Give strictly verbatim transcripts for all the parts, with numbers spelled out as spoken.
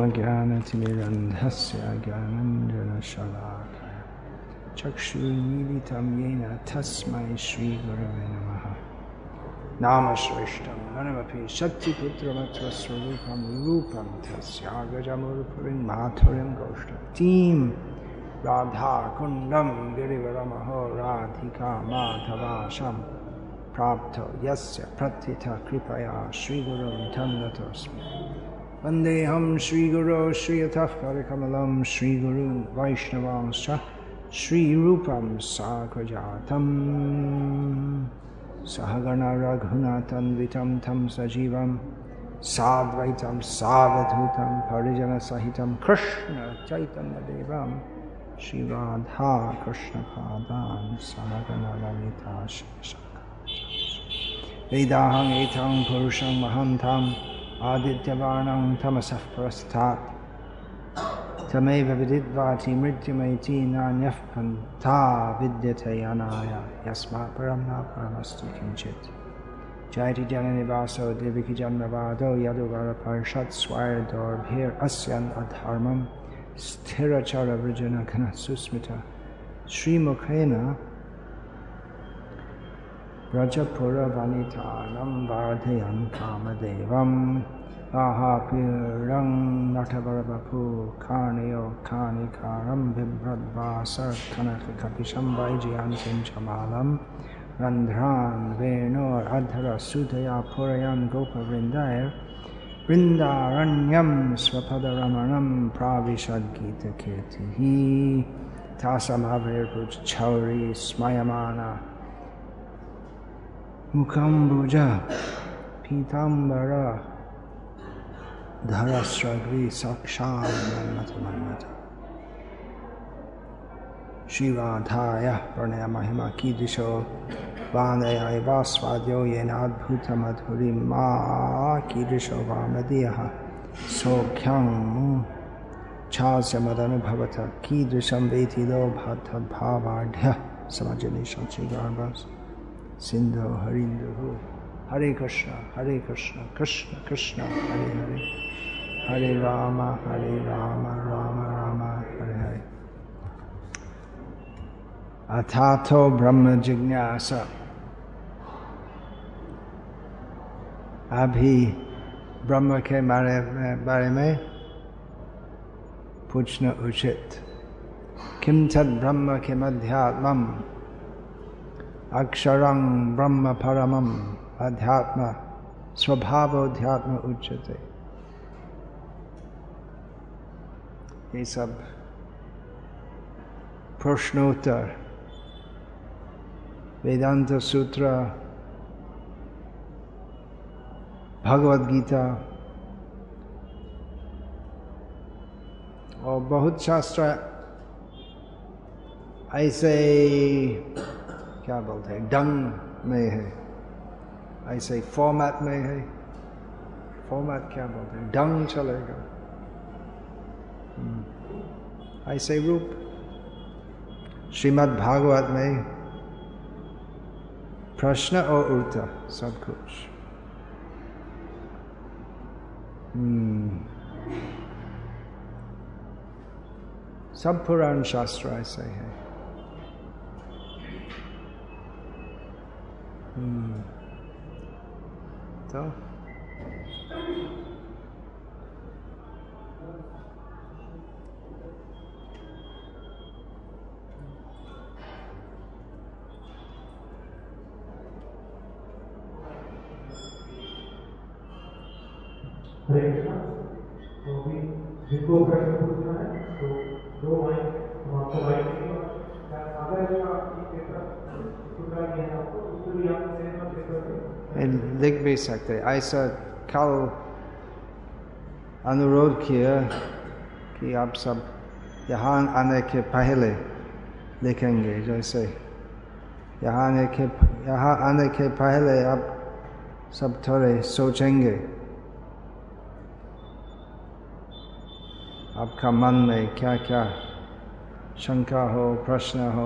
ओमज्ञानतिमिरन्धस्य ज्ञानञ्जनशलाकया चक्षुर्मीलितं येन तस्मै श्रीगुरवे नमः। नामश्रेष्ठं नरमपि शक्तिपुत्रमत्वस्वरूपं रूपं तस्यागजमुरुपुरीं माथुरीं गोष्ठतीं राधाकुण्डं गिरिवरमहो राधिका माधवाशं प्राप्तो यस्य प्रथितः कृपया श्रीगुरुं तं नतोऽस्मि। वन्देऽहं श्रीगुरो श्रीयतः परिकमलं श्रीगुरून् वैष्णवांश्च श्रीरूपं साग्रजातं सहगण रघुनाथान्वितं तं सजीवं साद्वैतं सावधूतं परिजनसहितं कृष्ण चैतन्यदेवं श्रीराधा कृष्णपादान् सहगण ललिता वेदाहं एतं पुरुषं महान्तं आदित्यवर्णं तमसः पुरस्तात् तमेव विदित्वाति मृत्युमेति नान्यः पन्था विद्यते अनाय यस्मात् परं न परमस्तु किञ्चित्। जयति जननिवासो देवकी जन्मवादो यदुवरपर्षत् स्वैर्दौर्भिरस्यान् अधर्मं स्थिरचरवृजनघनः सुस्मित श्रीमुखेन व्रजपुरवनितानं वर्धयन् कामदेवम् आहापीडं नटवरवपु कार्णयो कानिकारं बिभ्रद्वासर्कनककपिशं वैजयन्तीं च मालं रन्ध्रान् वेणोरधरसुधया पूरयन् गोपवृन्दैर्वृन्दारण्यं स्वपदरमणं प्राविशद्गीतकीर्तिः तासमभिर्भुजच्छौरी स्मयमाना मुखम्बुज पीताम्बर धरस्रग्री साक्षात् मन्मथ मन्मथ। श्रीराधायाः प्रणयमहिमा कीदृशो वादयैवास्वाद्यो येनाद्भुतमधुरिमा कीदृशो वामदीयः सौख्यं छास्यमदनुभवत कीदृशं वेति लोभतद्भावाढ्यः समजनिशं श्रीगर्भस् सिन्धो हरिन्दुः। हरे कृष्ण हरे कृष्ण कृष्ण कृष्ण हरे हरे हरे राम हरे राम राम राम हरे हरे। अथातो ब्रह्म जिज्ञासा। अभी ब्रह्म के बारे में बारे में पूछना उचित। किम तद् ब्रह्म किमध्यात्मम् अक्षरं ब्रह्म परमम् अध्यात्म स्वभावोध्यात्म उच्यते। ये सब प्रश्नोत्तर वेदांत सूत्र भगवद गीता और बहुत शास्त्र ऐसे क्या बोलते हैं ढंग में है, ऐसे फॉर्मेट में है। फॉर्मेट क्या बोलते हैं, ढंग चलेगा ऐसे रूप। श्रीमद् भागवत में प्रश्न और उत्तर सब कुछ। सब पुराण शास्त्र ऐसे है। तो हरे कृष्णा। तो अभी जिनको प्रश्न पूछना है तो दो माइक आपको माइक देंगे। अगर पेपर टुकड़ा दिया है आपको उसको भी आप लिख भी सकते। ऐसा कल अनुरोध किया कि आप सब यहाँ आने के पहले लिखेंगे। जैसे यहाँ आने के यहाँ आने के पहले आप सब थोड़े सोचेंगे आपका मन में क्या क्या शंका हो, प्रश्न हो,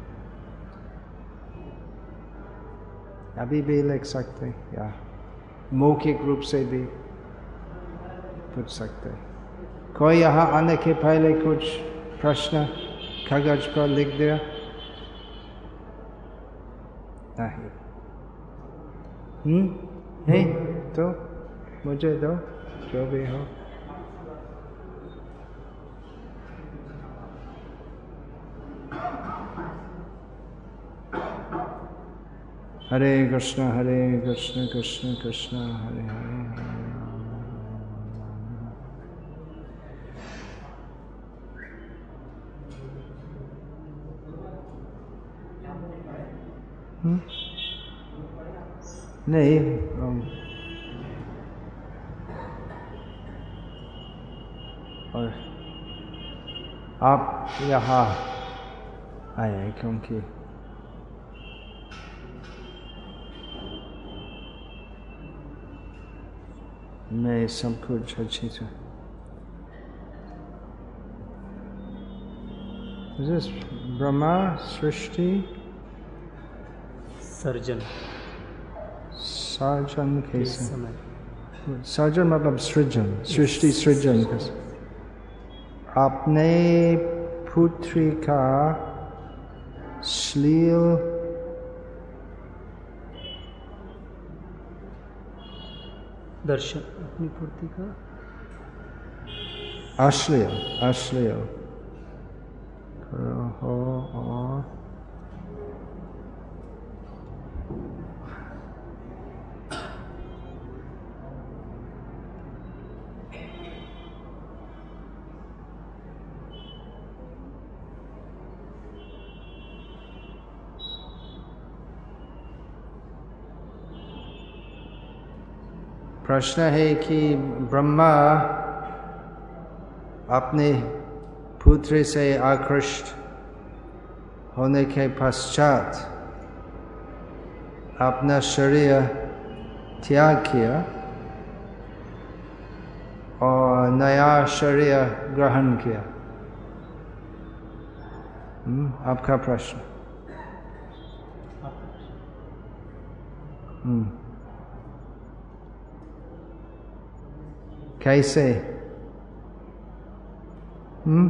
अभी भी लिख सकते या मौखिक रूप से भी पूछ सकते। कोई यहाँ आने के पहले कुछ प्रश्न कागज पर लिख दिया? नहीं। हम्म है तो मुझे दो, जो भी हो। हरे कृष्ण हरे कृष्ण कृष्ण कृष्ण हरे हरे हरे राम हम्म नहीं um, और आप यहाँ आए क्योंकि मैं सब कुछ अच्छी से ब्रह्मा सृष्टि सर्जन सर्जन कैसे? सर्जन मतलब सृजन, सृष्टि सृजन कैसे? आपने पृथ्वी का श्लील दर्शन अपनी पूर्ति का अश्लील अश्लील हो और प्रश्न है कि ब्रह्मा अपने पुत्र से आकृष्ट होने के पश्चात अपना शरीर त्याग किया और नया शरीर ग्रहण किया। हम्म आपका प्रश्न? हम्म कैसे? हम्म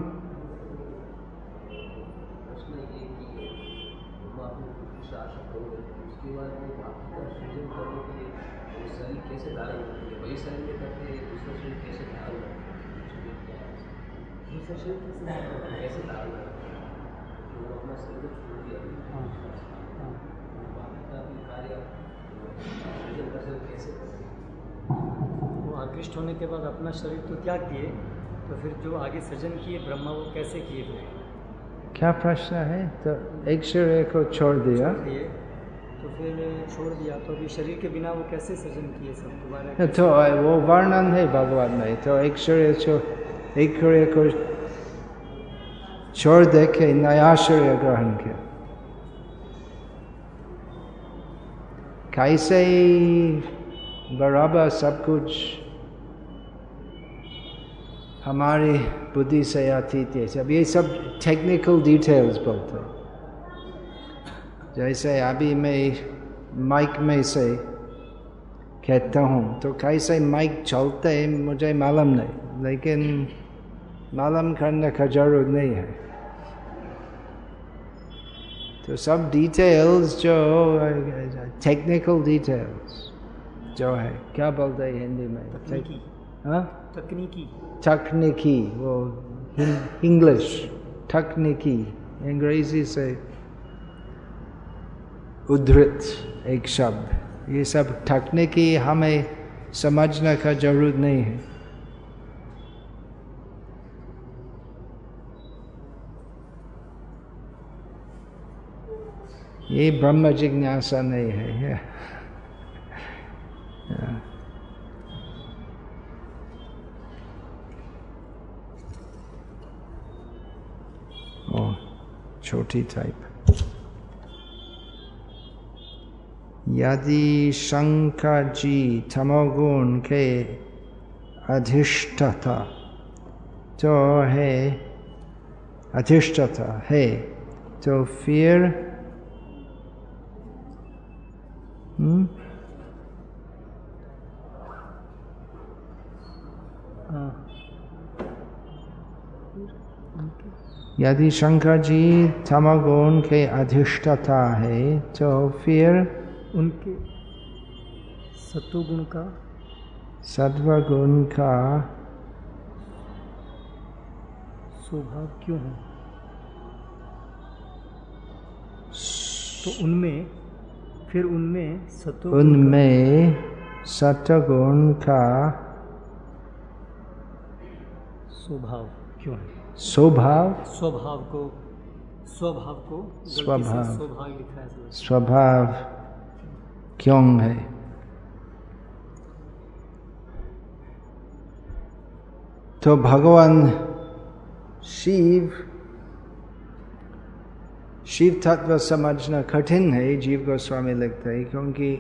आकृष्ट होने के बाद अपना शरीर तो त्याग दिए, तो फिर जो आगे सृजन किए ब्रह्मा वो कैसे किए फिर? क्या प्रश्न है? तो एक शरीर को छोड़ दिया, छोड़ दिए तो फिर छोड़ दिया तो अभी शरीर के बिना वो कैसे सृजन किए सब दोबारा? तो वो वर्णन है भगवान में। तो एक शरीर छोड़ एक शरीर को छोड़ दे के नया शरीर ग्रहण किया। कैसे बराबर सब कुछ हमारी बुद्धि से अतीत है। सब ये सब टेक्निकल डिटेल्स बोलते हैं। जैसे अभी मैं माइक में से कहता हूँ तो कैसे माइक चलते हैं मुझे मालूम नहीं, लेकिन मालूम करने का जरूरत नहीं है। तो सब डिटेल्स जो टेक्निकल डिटेल्स जो है, क्या बोलते हैं हिंदी में? तकनीकी। हाँ तकनीकी तकनीकी, वो इंग्लिश तकनीकी, अंग्रेजी से उद्धृत एक शब्द। ये सब तकनीकी हमें समझने का जरूरत नहीं है। ये ब्रह्म जिज्ञासा नहीं है। छोटी टाइप। यदि शंकर जी तमोगुण के अधिष्ठाता तो है अधिष्ठाता है तो फिर हम्म यदि शंकर जी तमोगुण के अधिष्ठाता है तो फिर उनके सत्वगुण का सत्वगुण का स्वभाव क्यों है? तो उनमें फिर उनमें सत्वगुण उनमें सत्वगुण का स्वभाव क्यों है? स्वभाव स्वभाव को स्वभाव को गलती से स्वभाव स्वभाव लिखा है। स्वभाव क्यों है? तो भगवान शिव शिव तत्व समझना कठिन है, जीव गोस्वामी लिखते हैं, क्योंकि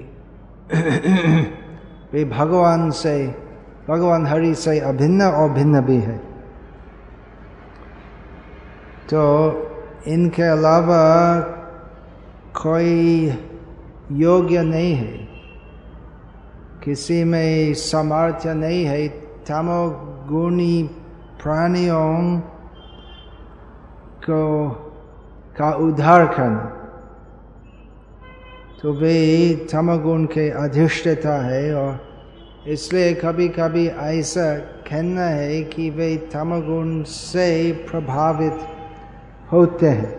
वे भगवान से भगवान हरि से अभिन्न और भिन्न भी है। तो इनके अलावा कोई योग्य नहीं है, किसी में सामर्थ्य नहीं है तमोगुणी प्राणियों को का उद्धार करना। तो वे तमोगुण के अधिष्ठाता है और इसलिए कभी कभी ऐसा कहना है कि वे तमोगुण से प्रभावित होते हैं,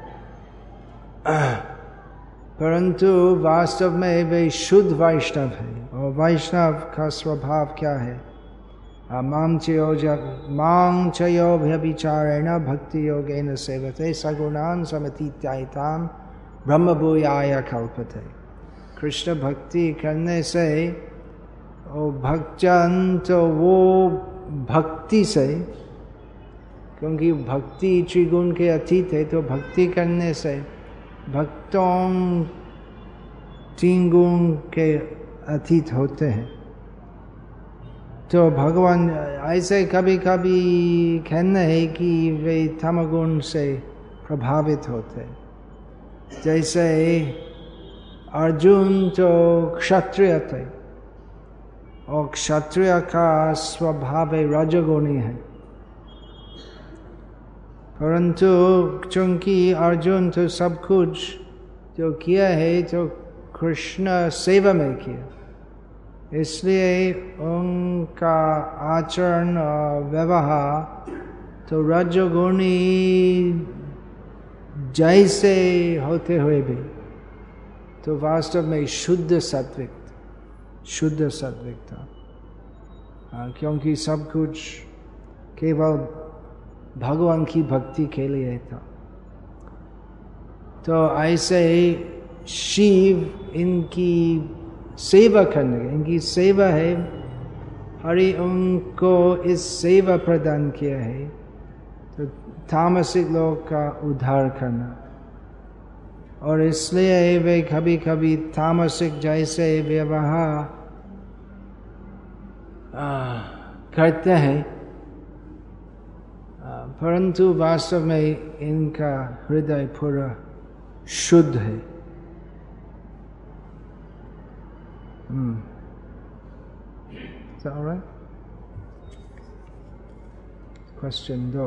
परंतु वास्तव में वे शुद्ध वैष्णव है। और वैष्णव का स्वभाव क्या है? मां चयो व्यभिचारेण भक्ति योगेन सेवते सगुणान् समतीत्यायताम् ब्रह्म भूयाय कल्पते। कृष्ण भक्ति करने से ओ भक्तजन तो वो भक्ति से, क्योंकि भक्ति त्रिगुण के अतीत है, तो भक्ति करने से भक्तों तीन गुण के अतीत होते हैं। तो भगवान ऐसे कभी कभी कहना है कि वे तमोगुण से प्रभावित होते। जैसे अर्जुन तो क्षत्रिय थे और क्षत्रिय का स्वभाव रजोगुणी है, परंतु चूंकि अर्जुन तो सब कुछ जो किया है तो कृष्ण सेवा में किया, इसलिए उनका आचरण और व्यवहार तो रजोगुणी जैसे होते हुए भी तो वास्तव में शुद्ध सात्विक शुद्ध सात्विक था। हाँ, क्योंकि सब कुछ केवल भगवान की भक्ति के लिए था। तो ऐसे शिव इनकी सेवा करने, इनकी सेवा है, हरि उनको इस सेवा प्रदान किया है, तो तामसिक लोग का उद्धार करना। और इसलिए वे कभी कभी तामसिक जैसे व्यवहार करते हैं, परंतु वास्तव में इनका हृदय पूरा शुद्ध है। Hmm. Is that all right? Question two.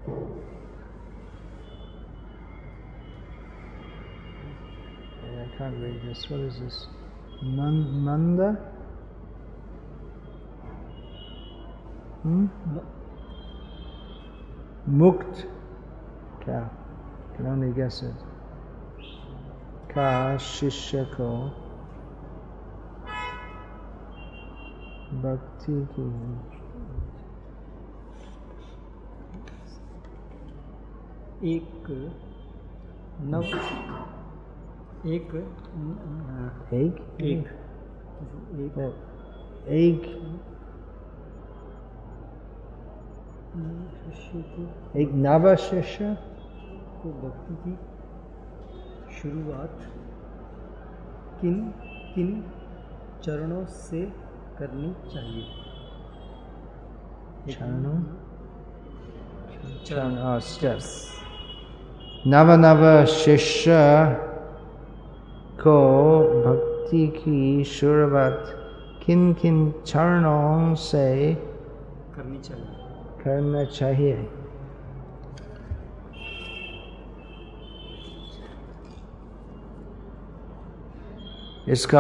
I can't read this. What is this? Nanda? Hmm? Mukt? क्या? Can only guess it. का शिष्य को भक्ति की एक नव एक एक एक एक शिष्य को एक नव शिष्य को भक्ति की शुरुआत किन किन चरणों से करनी चाहिए? चरणों चरण स्टेप्स। नव नव शिष्य को भक्ति की शुरुआत किन किन चरणों से करनी चाहिए करना चाहिए? इसका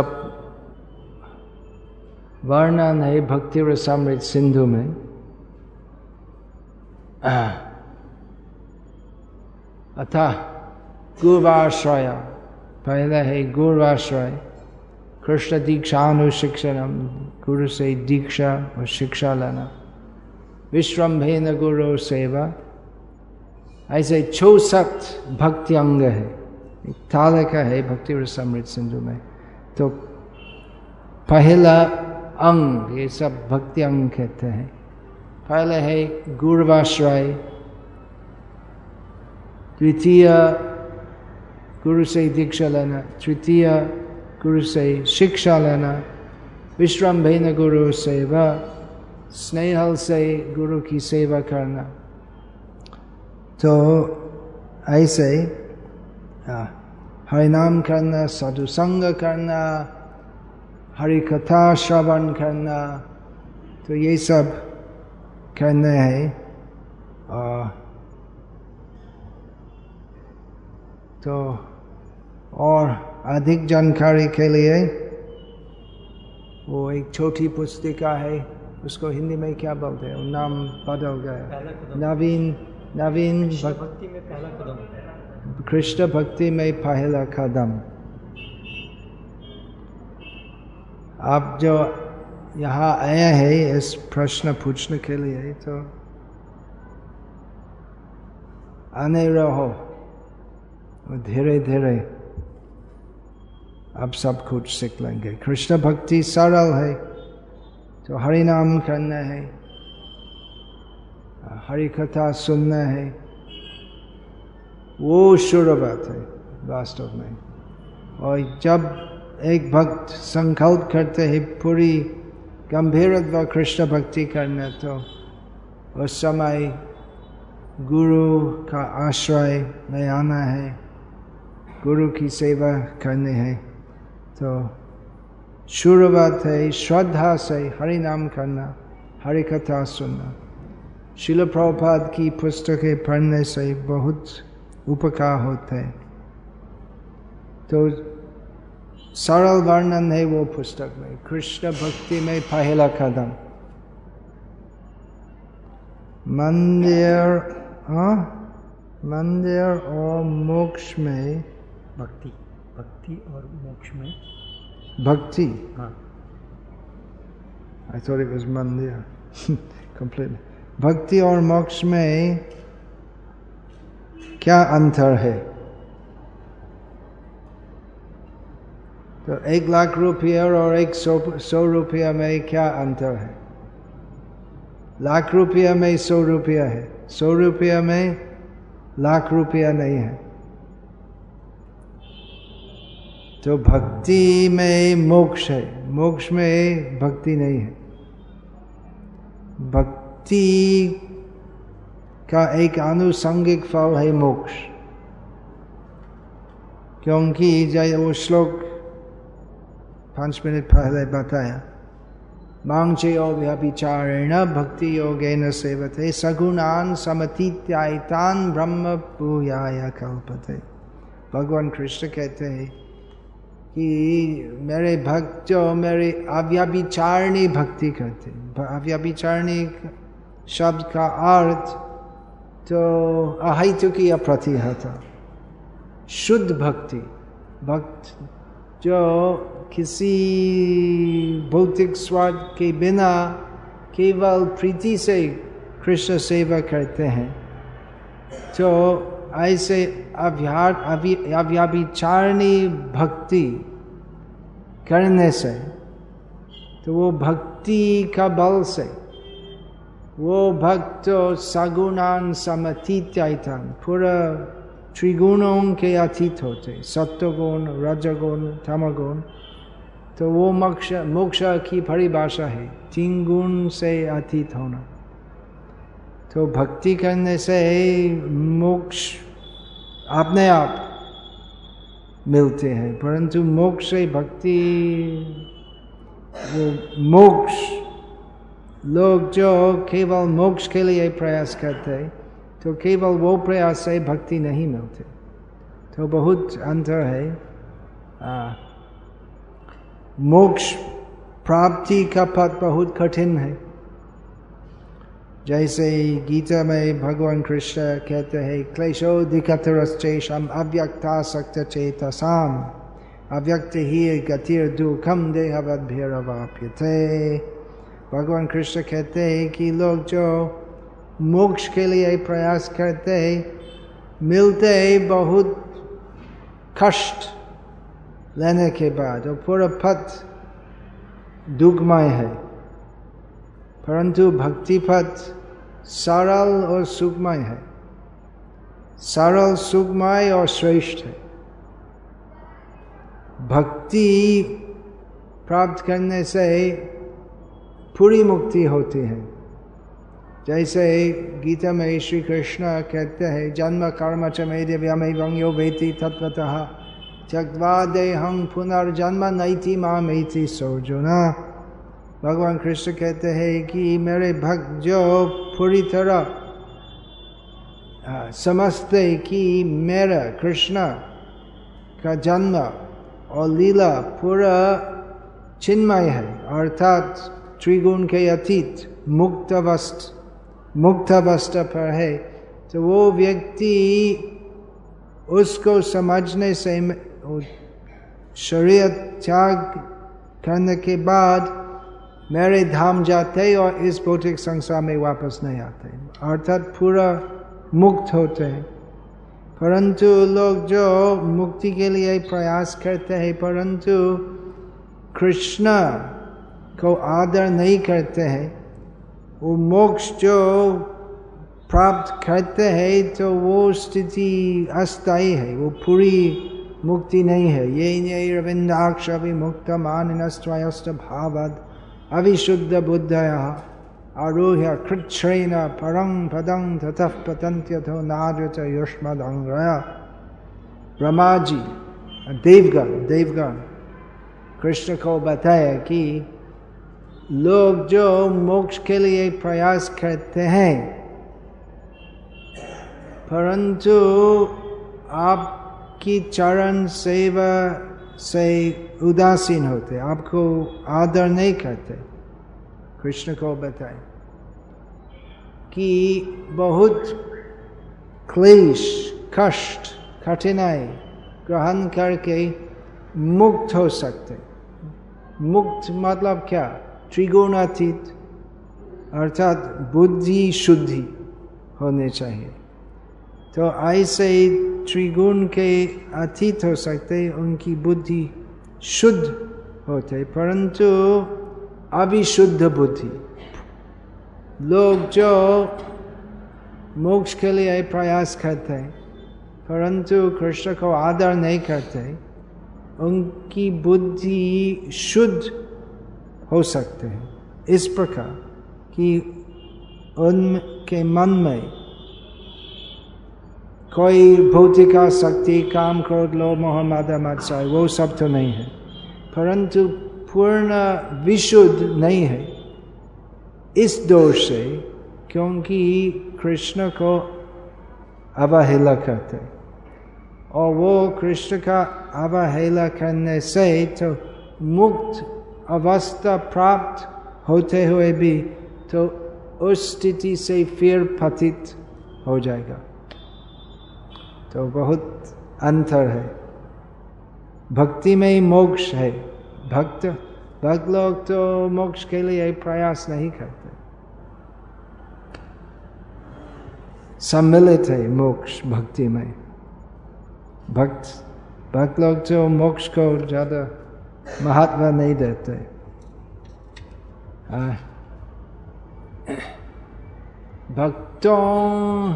वर्णन है भक्ति रसामृत सिंधु में। अतः गुरुवाश्रय, पहले है गुरुवाश्रय, कृष्ण दीक्षानुशिक्षणम, गुरु से दीक्षा और शिक्षा लेना, विश्रम्भेन गुरु सेवा, ऐसे चौसठ भक्ति अंग है, एक तालिका है भक्ति रसामृत सिंधु में। तो पहला अंग, ये सब भक्ति अंग कहते हैं। पहले है गुरुवाश्रय, द्वितीय गुरु से दीक्षा लेना, तृतीय गुरु से शिक्षा लेना, विश्रम्भेन गुरु सेवा, स्नेहल से गुरु की सेवा करना। तो ऐसे हरिनाम करना, साधु संग करना, हरि कथा श्रवण करना, तो ये सब करना है। तो और अधिक जानकारी के लिए वो एक छोटी पुस्तिका है, उसको हिंदी में क्या बोलते हैं, नाम बदल गया, नवीन नवीन भक्ति में पहला कदम, कृष्ण भक्ति में पहला कदम। आप जो यहाँ आए हैं इस प्रश्न पूछने के लिए, तो आने रहो, धीरे धीरे अब सब कुछ सीख लेंगे। कृष्ण भक्ति सरल है, तो हरि नाम करना है, हरि कथा सुनना है, वो शुरुआत है वास्तव में। और जब एक भक्त संकल्प करते हैं पूरी गंभीरत्व कृष्ण भक्ति करना, तो उस समय गुरु का आश्रय में आना है, गुरु की सेवा करनी है। तो शुरुआत है श्रद्धा से हरि नाम करना, हरि कथा सुनना। श्रील प्रभुपाद की पुस्तकें पढ़ने से बहुत उपकार होते हैं। तो सरल वर्णन है वो पुस्तक में, कृष्ण भक्ति में पहला कदम। मंदिर हाँ मंदिर और मोक्ष में भक्ति भक्ति और मोक्ष में भक्ति। हाँ, I thought it was मंदिर completely। भक्ति और मोक्ष में क्या अंतर है? तो एक लाख रुपया और एक सौ सौ रुपया में क्या अंतर है? लाख रुपया में सौ रुपया है, सौ रुपया में लाख रुपया नहीं है। तो भक्ति में मोक्ष है, मोक्ष में भक्ति नहीं है। भक्ति का एक आनुषंगिक फल है मोक्ष, क्योंकि जय वो श्लोक पांच मिनट पहले बताया, मांगचयो व्यभिचारेण भक्ति योगेन सेवते सगुणान समतीत्यायतान ब्रह्म भूयाय कल्पते। भगवान कृष्ण कहते हैं कि मेरे भक्त जो मेरे अव्यभिचारिणी भक्ति करते, अव्यभिचारिणी शब्द का अर्थ तो अहैतुकी अप्रतिहता, शुद्ध भक्ति, भक्त जो किसी भौतिक स्वार्थ के बिना केवल प्रीति से कृष्ण सेवा करते हैं। तो ऐसे अव्यभिचारिणी भक्ति करने से, तो वो भक्ति का बल से वो भक्त सगुणान समतीत्यायतान, पूरा त्रिगुणों के अतीत होते, सत्वगुण, रजगुण, तमगुण। तो वो मोक्ष मोक्ष की परिभाषा है तीन गुण से अतीत होना। तो भक्ति करने से मोक्ष अपने आप मिलते हैं, परंतु मोक्ष से भक्ति, वो मोक्ष लोग जो केवल मोक्ष के लिए प्रयास करते, तो केवल वो प्रयास से भक्ति नहीं मिलते। तो बहुत अंतर है। आ, मोक्ष प्राप्ति का पथ बहुत कठिन है। जैसे गीता में भगवान कृष्ण कहते हैं क्लेशोधिकतरश्चैषाम् अव्यक्तासक्त चेतसाम् अव्यक्त ही गतिर दुखम देहवद्भिरवाप्यते। भगवान कृष्ण कहते हैं कि लोग जो मोक्ष के लिए प्रयास करते मिलते बहुत कष्ट लेने के बाद, और पूरा पथ दुखमय है, परंतु भक्ति पथ सरल और सुखमय है, सरल सुखमय और श्रेष्ठ है। भक्ति प्राप्त करने से पूरी मुक्ति होती है। जैसे गीता में श्री कृष्ण कहते हैं जन्म कर्म च मे दिव्यमेवं यो वेति तत्त्वतः त्यक्त्वा देहं पुनर्जन्म नैति मामेति सोऽर्जुन। भगवान कृष्ण कहते हैं कि मेरे भक्त जो पूरी तरह समझते कि मेरा कृष्ण का जन्म और लीला पूरा चिन्मय है, अर्थात त्रिगुण के अतीत मुक्त अवस्था मुक्त अवस्था पर है, तो वो व्यक्ति उसको समझने से शरीर त्याग करने के बाद मेरे धाम जाते और इस भौतिक संसार में वापस नहीं आते, अर्थात पूरा मुक्त होते हैं। परंतु लोग जो मुक्ति के लिए प्रयास करते हैं परंतु कृष्ण को आदर नहीं करते हैं, वो मोक्ष जो प्राप्त करते हैं तो वो स्थिति अस्थायी है, वो पूरी मुक्ति नहीं है। ये नैरविन्दाक्ष विमुक्त मानिनस्त्वयस्त भावद अविशुद्ध बुद्धयः आरुह्य कृच्छ्रेण परं पदं ततः पतन्त्यथो नाद्यत युष्मदंग्रया। ब्रह्मा जी देवगण देवगण कृष्ण को बताया कि लोग जो मोक्ष के लिए प्रयास करते हैं परंतु आपकी चरण सेवा से उदासीन होते, आपको आदर नहीं करते, कृष्ण को बताए कि बहुत क्लेश कष्ट कठिनाई ग्रहण करके मुक्त हो सकते। मुक्त मतलब क्या? त्रिगुणातीत अर्थात बुद्धि शुद्धि होने चाहिए। तो ऐसे त्रिगुण के अतीत हो सकते, उनकी बुद्धि शुद्ध होते, परंतु अविशुद्ध बुद्धि लोग जो मोक्ष के लिए प्रयास करते हैं परंतु कृष्ण को आदर नहीं करते, उनकी बुद्धि शुद्ध हो सकते हैं इस प्रकार कि उनके मन में कोई भौतिक आसक्ति, काम, क्रोध, लोभ, मोह, मद, मत्सर वो सब तो नहीं है, परंतु पूर्ण विशुद्ध नहीं है इस दोष से, क्योंकि कृष्ण को अवहेला करते, और वो कृष्ण का अवहेला करने से तो मुक्त अवस्था प्राप्त होते हुए भी तो उस स्थिति से फिर पतित हो जाएगा। तो बहुत अंतर है। भक्ति में ही मोक्ष है। भक्त भक्त लोग तो मोक्ष के लिए प्रयास नहीं करते, सम्मिलित है मोक्ष भक्ति में। भक्त भक्त लोग तो मोक्ष को ज्यादा महत्व नहीं देते। भक्तों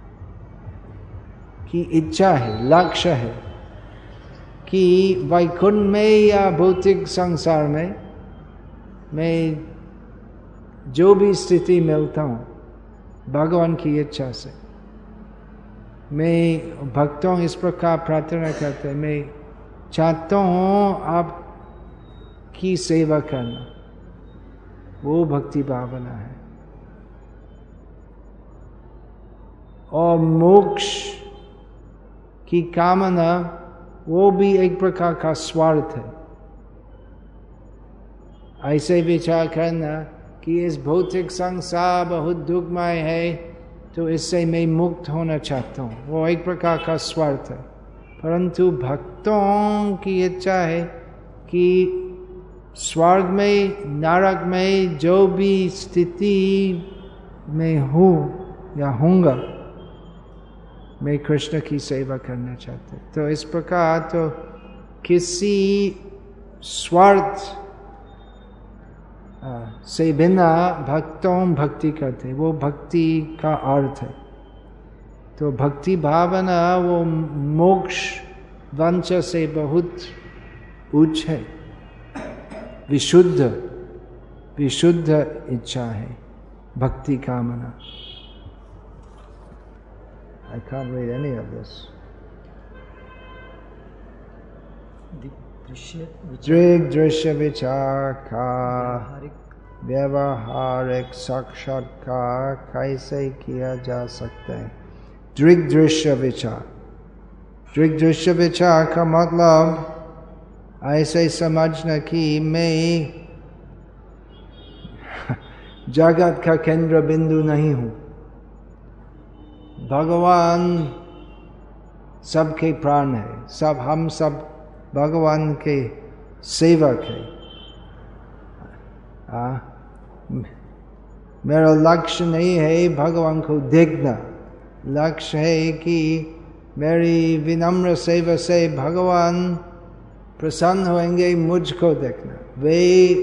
की इच्छा है, लक्ष्य है कि वैकुंठ में या भौतिक संसार में मैं जो भी स्थिति मिलता हूँ भगवान की इच्छा से, मैं भक्तों इस प्रकार प्रार्थना करते, मैं चाहता हूँ आपकी सेवा करना, वो भक्ति भावना है। और मोक्ष की कामना वो भी एक प्रकार का स्वार्थ है। ऐसे विचार करना कि इस भौतिक संसार बहुत दुखमय है, तो इससे मैं मुक्त होना चाहता हूँ, वो एक प्रकार का स्वार्थ है। परंतु भक्तों की इच्छा है कि स्वर्ग में, नरक में, जो भी स्थिति में हूँ या होऊंगा, मैं कृष्ण की सेवा करना चाहता हूँ। तो इस प्रकार तो किसी स्वार्थ से बिना भक्तों भक्ति करते, वो भक्ति का अर्थ है। तो भक्ति भावना वो मोक्ष वंश से बहुत उच्च है, विशुद्ध विशुद्ध इच्छा है भक्ति कामना। I can't read any of this. दृग दृश्य विचार का व्यवहारिक साक्षात्कार कैसे किया जा सकता है? दृग दृश्य विचार, दृग दृश्य विचार का मतलब ऐसे समझना कि मैं जगत का केंद्र बिंदु नहीं हूँ, भगवान सबके प्राण है, सब हम सब भगवान के सेवक है। आ, मेरा लक्ष्य नहीं है भगवान को देखना, लक्ष्य है कि मेरी विनम्र सेवा से भगवान प्रसन्न होंगे मुझको देखना। वे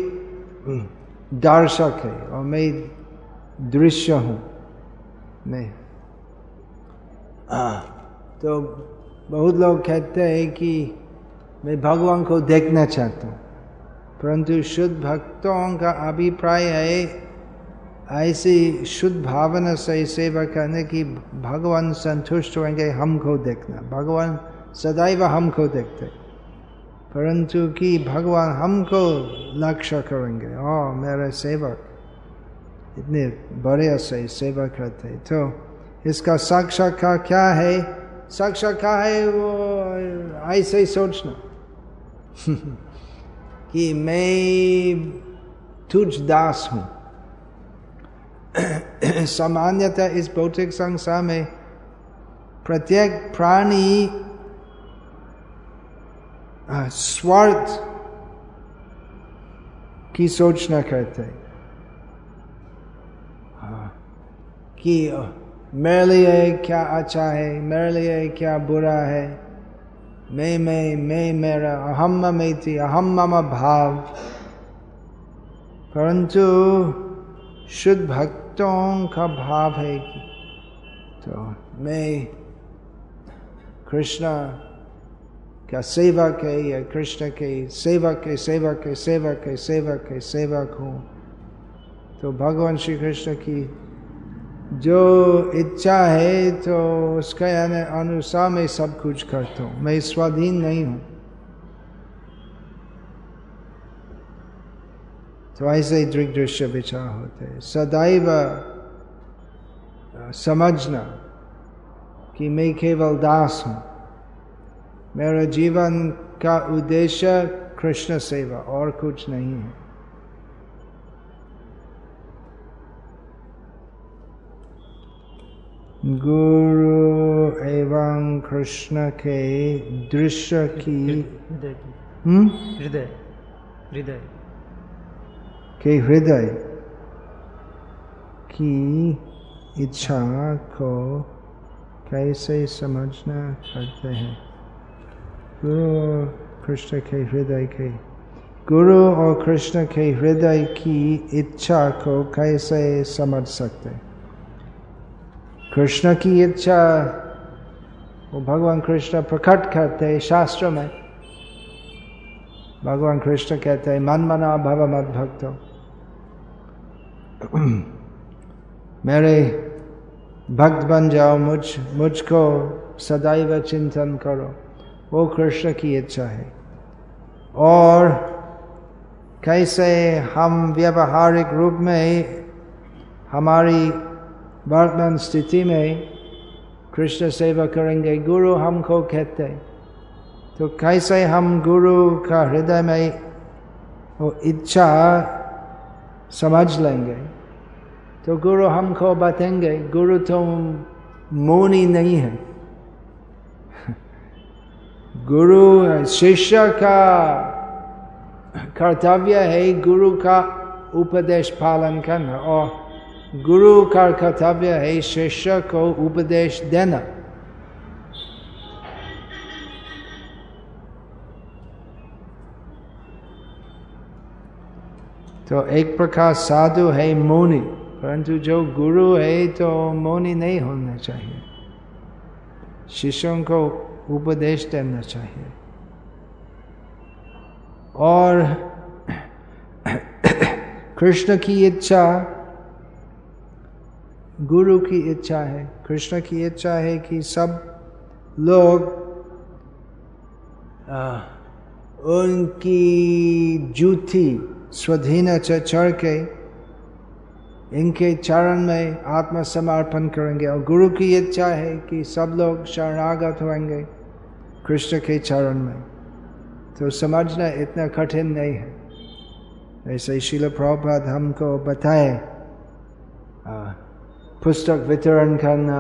दर्शक है और मैं दृश्य हूँ मैं। आ, तो बहुत लोग कहते हैं कि मैं भगवान को देखना चाहता हूँ, परंतु शुद्ध भक्तों का अभिप्राय है ऐसी शुद्ध भावना से सेवा करने की भगवान संतुष्ट होंगे हमको देखना। भगवान सदैव हमको देखते, परंतु कि भगवान हमको लक्ष्य करेंगे, ओ मेरे सेवक इतने बढ़िया से सेवा करते। तो इसका साक्षात्कार क्या है? साक्षात्कार है वो ऐसे सोचना कि मैं तुझ दास हूँ। सामान्यतः इस भौतिक संसार में प्रत्येक प्राणी स्वार्थ की सोचना करते हैं कि मेरे लिए क्या अच्छा है, मेरे लिए क्या बुरा है, मैं मैं मैं मेरा, अहम ममेति, अहम मम भाव। परंतु शुद्ध भक्तों का भाव है कि तो मैं कृष्ण का सेवक है या कृष्ण के सेवक के सेवक के सेवक के सेवक के सेवक हूँ। तो भगवान श्री कृष्ण की जो इच्छा है तो उसके अनुसार मैं सब कुछ करता हूँ, मैं स्वाधीन नहीं हूँ। तो ऐसे दृग दृश्य विचार होते हैं। सदैव समझना कि मैं केवल दास हूँ, मेरा जीवन का उद्देश्य कृष्ण सेवा और कुछ नहीं है। गुरु एवं कृष्ण के दृश्य की हम्म हृदय हृदय के हृदय की इच्छा को कैसे समझना करते हैं? गुरु और कृष्ण के हृदय के गुरु और कृष्ण के हृदय की इच्छा को कैसे समझ सकते हैं? कृष्ण की इच्छा वो भगवान कृष्ण प्रकट करते हैं शास्त्र में। भगवान कृष्ण कहते हैं मन मना भव मद भक्तो, मेरे भक्त बन जाओ, मुझ मुझको सदैव चिंतन करो। वो कृष्ण की इच्छा है। और कैसे हम व्यवहारिक रूप में हमारी वर्तमान स्थिति में कृष्ण सेवा करेंगे? गुरु हमको कहते हैं, तो कैसे हम गुरु का हृदय में वो इच्छा समझ लेंगे तो गुरु हमको बताएंगे। गुरु तो मौनी नहीं है। गुरु शिष्य का कर्तव्य है गुरु का उपदेश पालन करना, और गुरु का कर्तव्य है शिष्य को उपदेश देना। तो एक प्रकार साधु है मौनी, परंतु जो गुरु है तो मौनी नहीं होना चाहिए, शिष्यों को उपदेश देना चाहिए। और कृष्ण की इच्छा गुरु की इच्छा है। कृष्ण की इच्छा है कि सब लोग आ, उनकी जूठी स्वाधीन चढ़ के इनके चरण में आत्मसमर्पण करेंगे, और गुरु की इच्छा है कि सब लोग शरणागत होंगे कृष्ण के चरण में। तो समझना इतना कठिन नहीं है। ऐसे श्रील प्रभुपाद हमको बताए पुस्तक वितरण करना,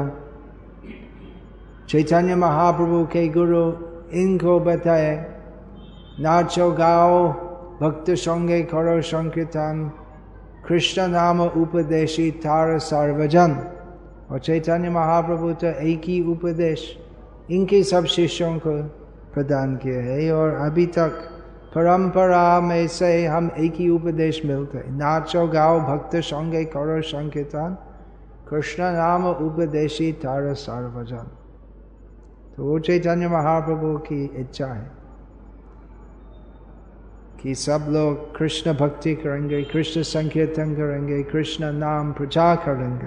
चैतन्य महाप्रभु के गुरु इनको बताए नाचो गाओ भक्त संगे करो संकीर्तन, कृष्ण नाम उपदेशी तार सर्वजन। और चैतन्य महाप्रभु तो एक ही उपदेश इनके सब शिष्यों को प्रदान किए है, और अभी तक परंपरा में से हम एक ही उपदेश मिलते हैं, नाचो गाओ भक्त संगे करो संकीर्तन, कृष्ण नाम उपदेशी तार सर्वजन। तो वो चैतन्य महाप्रभु की इच्छा है कि सब लोग कृष्ण भक्ति करेंगे, कृष्ण संकीर्तन करेंगे, कृष्ण नाम प्रचार करेंगे।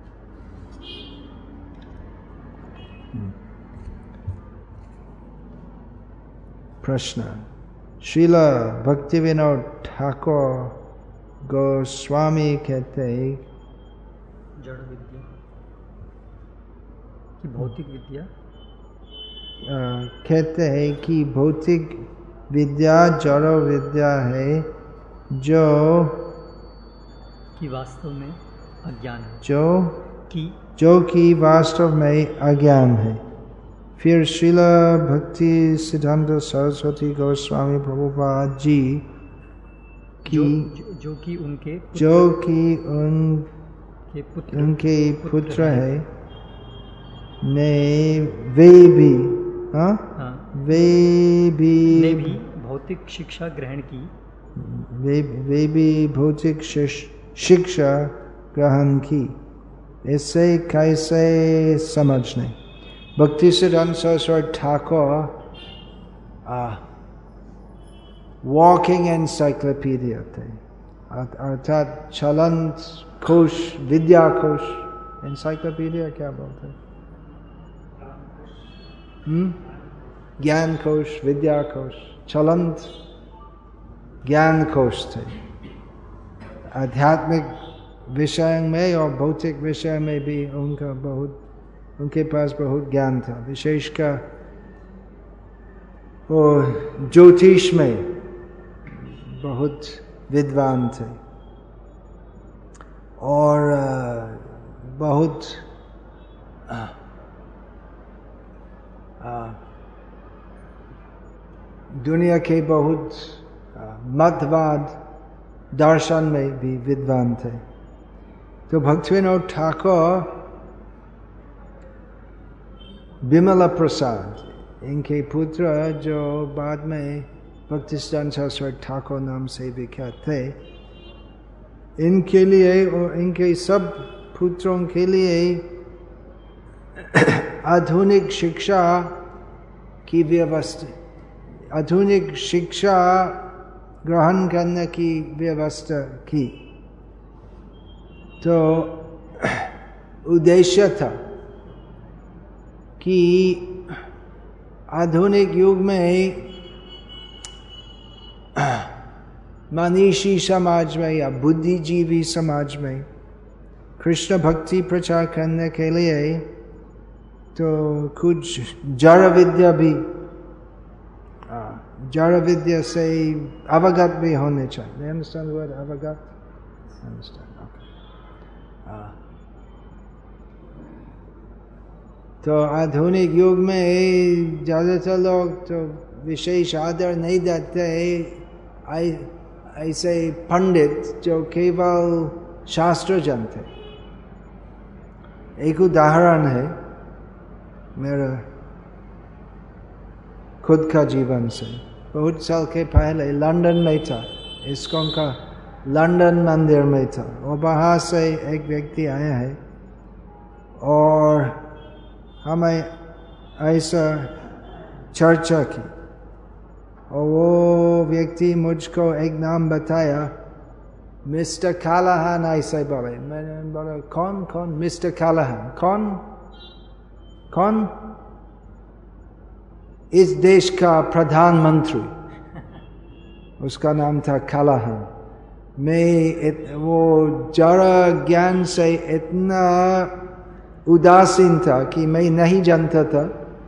प्रश्न, श्रील भक्ति विनोद ठाकुर गोस्वामी कहते हैं जड़ विद्या कि भौतिक विद्या, कहते हैं कि भौतिक विद्या जड़ विद्या है जो कि वास्तव में अज्ञान है, जो कि जो कि वास्तव में अज्ञान है। फिर श्रील भक्ति सिद्धांत सरस्वती गोस्वामी प्रभुपाद जी की जो, जो, जो कि उनके पुत्र, जो कि उन के पुत्र, उनके पुत्र, पुत्र है, है ने वे भी हाँ हाँ, वे भी ने भी भौतिक शिक्षा ग्रहण की, वे वे भी भौतिक शिक्षा ग्रहण की। इससे कैसे समझने? भक्ति सिद्धांत सरस्वती ठाकुर वॉकिंग एनसाइक्लोपीडिया थे, अर्थात चलंत कोश, विद्या कोश। एनसाइक्लोपीडिया क्या बोलते हैं? हम्म ज्ञान कोश, विद्या कोश, चलंत ज्ञान कोश थे। आध्यात्मिक विषय में और भौतिक विषय में भी उनका बहुत उनके पास बहुत ज्ञान था। विशेषकर वो ज्योतिष में बहुत विद्वान थे और बहुत आ, आ, दुनिया के बहुत मतवाद दर्शन में भी विद्वान थे। तो भक्तिविनोद ठाकुर विमला प्रसाद इनके पुत्र, जो बाद में भक्ति सिद्धांत सरस्वती ठाकुर नाम से विख्यात थे, इनके लिए और इनके सब पुत्रों के लिए आधुनिक शिक्षा की व्यवस्था, आधुनिक शिक्षा ग्रहण करने की व्यवस्था की। तो उद्देश्य था कि आधुनिक युग में मनीषी समाज में या बुद्धिजीवी समाज में कृष्ण भक्ति प्रचार करने के लिए तो कुछ जड़ विद्या भी जड़ विद्या से अवगत भी होने चाहिए. You understand the word अवगत? Understand? Okay. Uh, तो आधुनिक युग में ज्यादातर लोग तो विशेष आदर नहीं देते ऐसे पंडित जो केवल शास्त्र जानते. एक उदाहरण है मेरा खुद का जीवन से. बहुत साल के पहले लंदन में था, इस्कॉन का लंदन मंदिर में था, और वहाँ से एक व्यक्ति आया है और हमें ऐसा चर्चा की, और वो व्यक्ति मुझको एक नाम बताया, मिस्टर कालाहान ऐसे बोले. मैंने बोला कौन कौन? Mister Callahan. कौन कौन? इस देश का प्रधानमंत्री. उसका नाम था कालाहान. मैं वो जरा ज्ञान से इतना उदासीन था कि मैं नहीं जानता था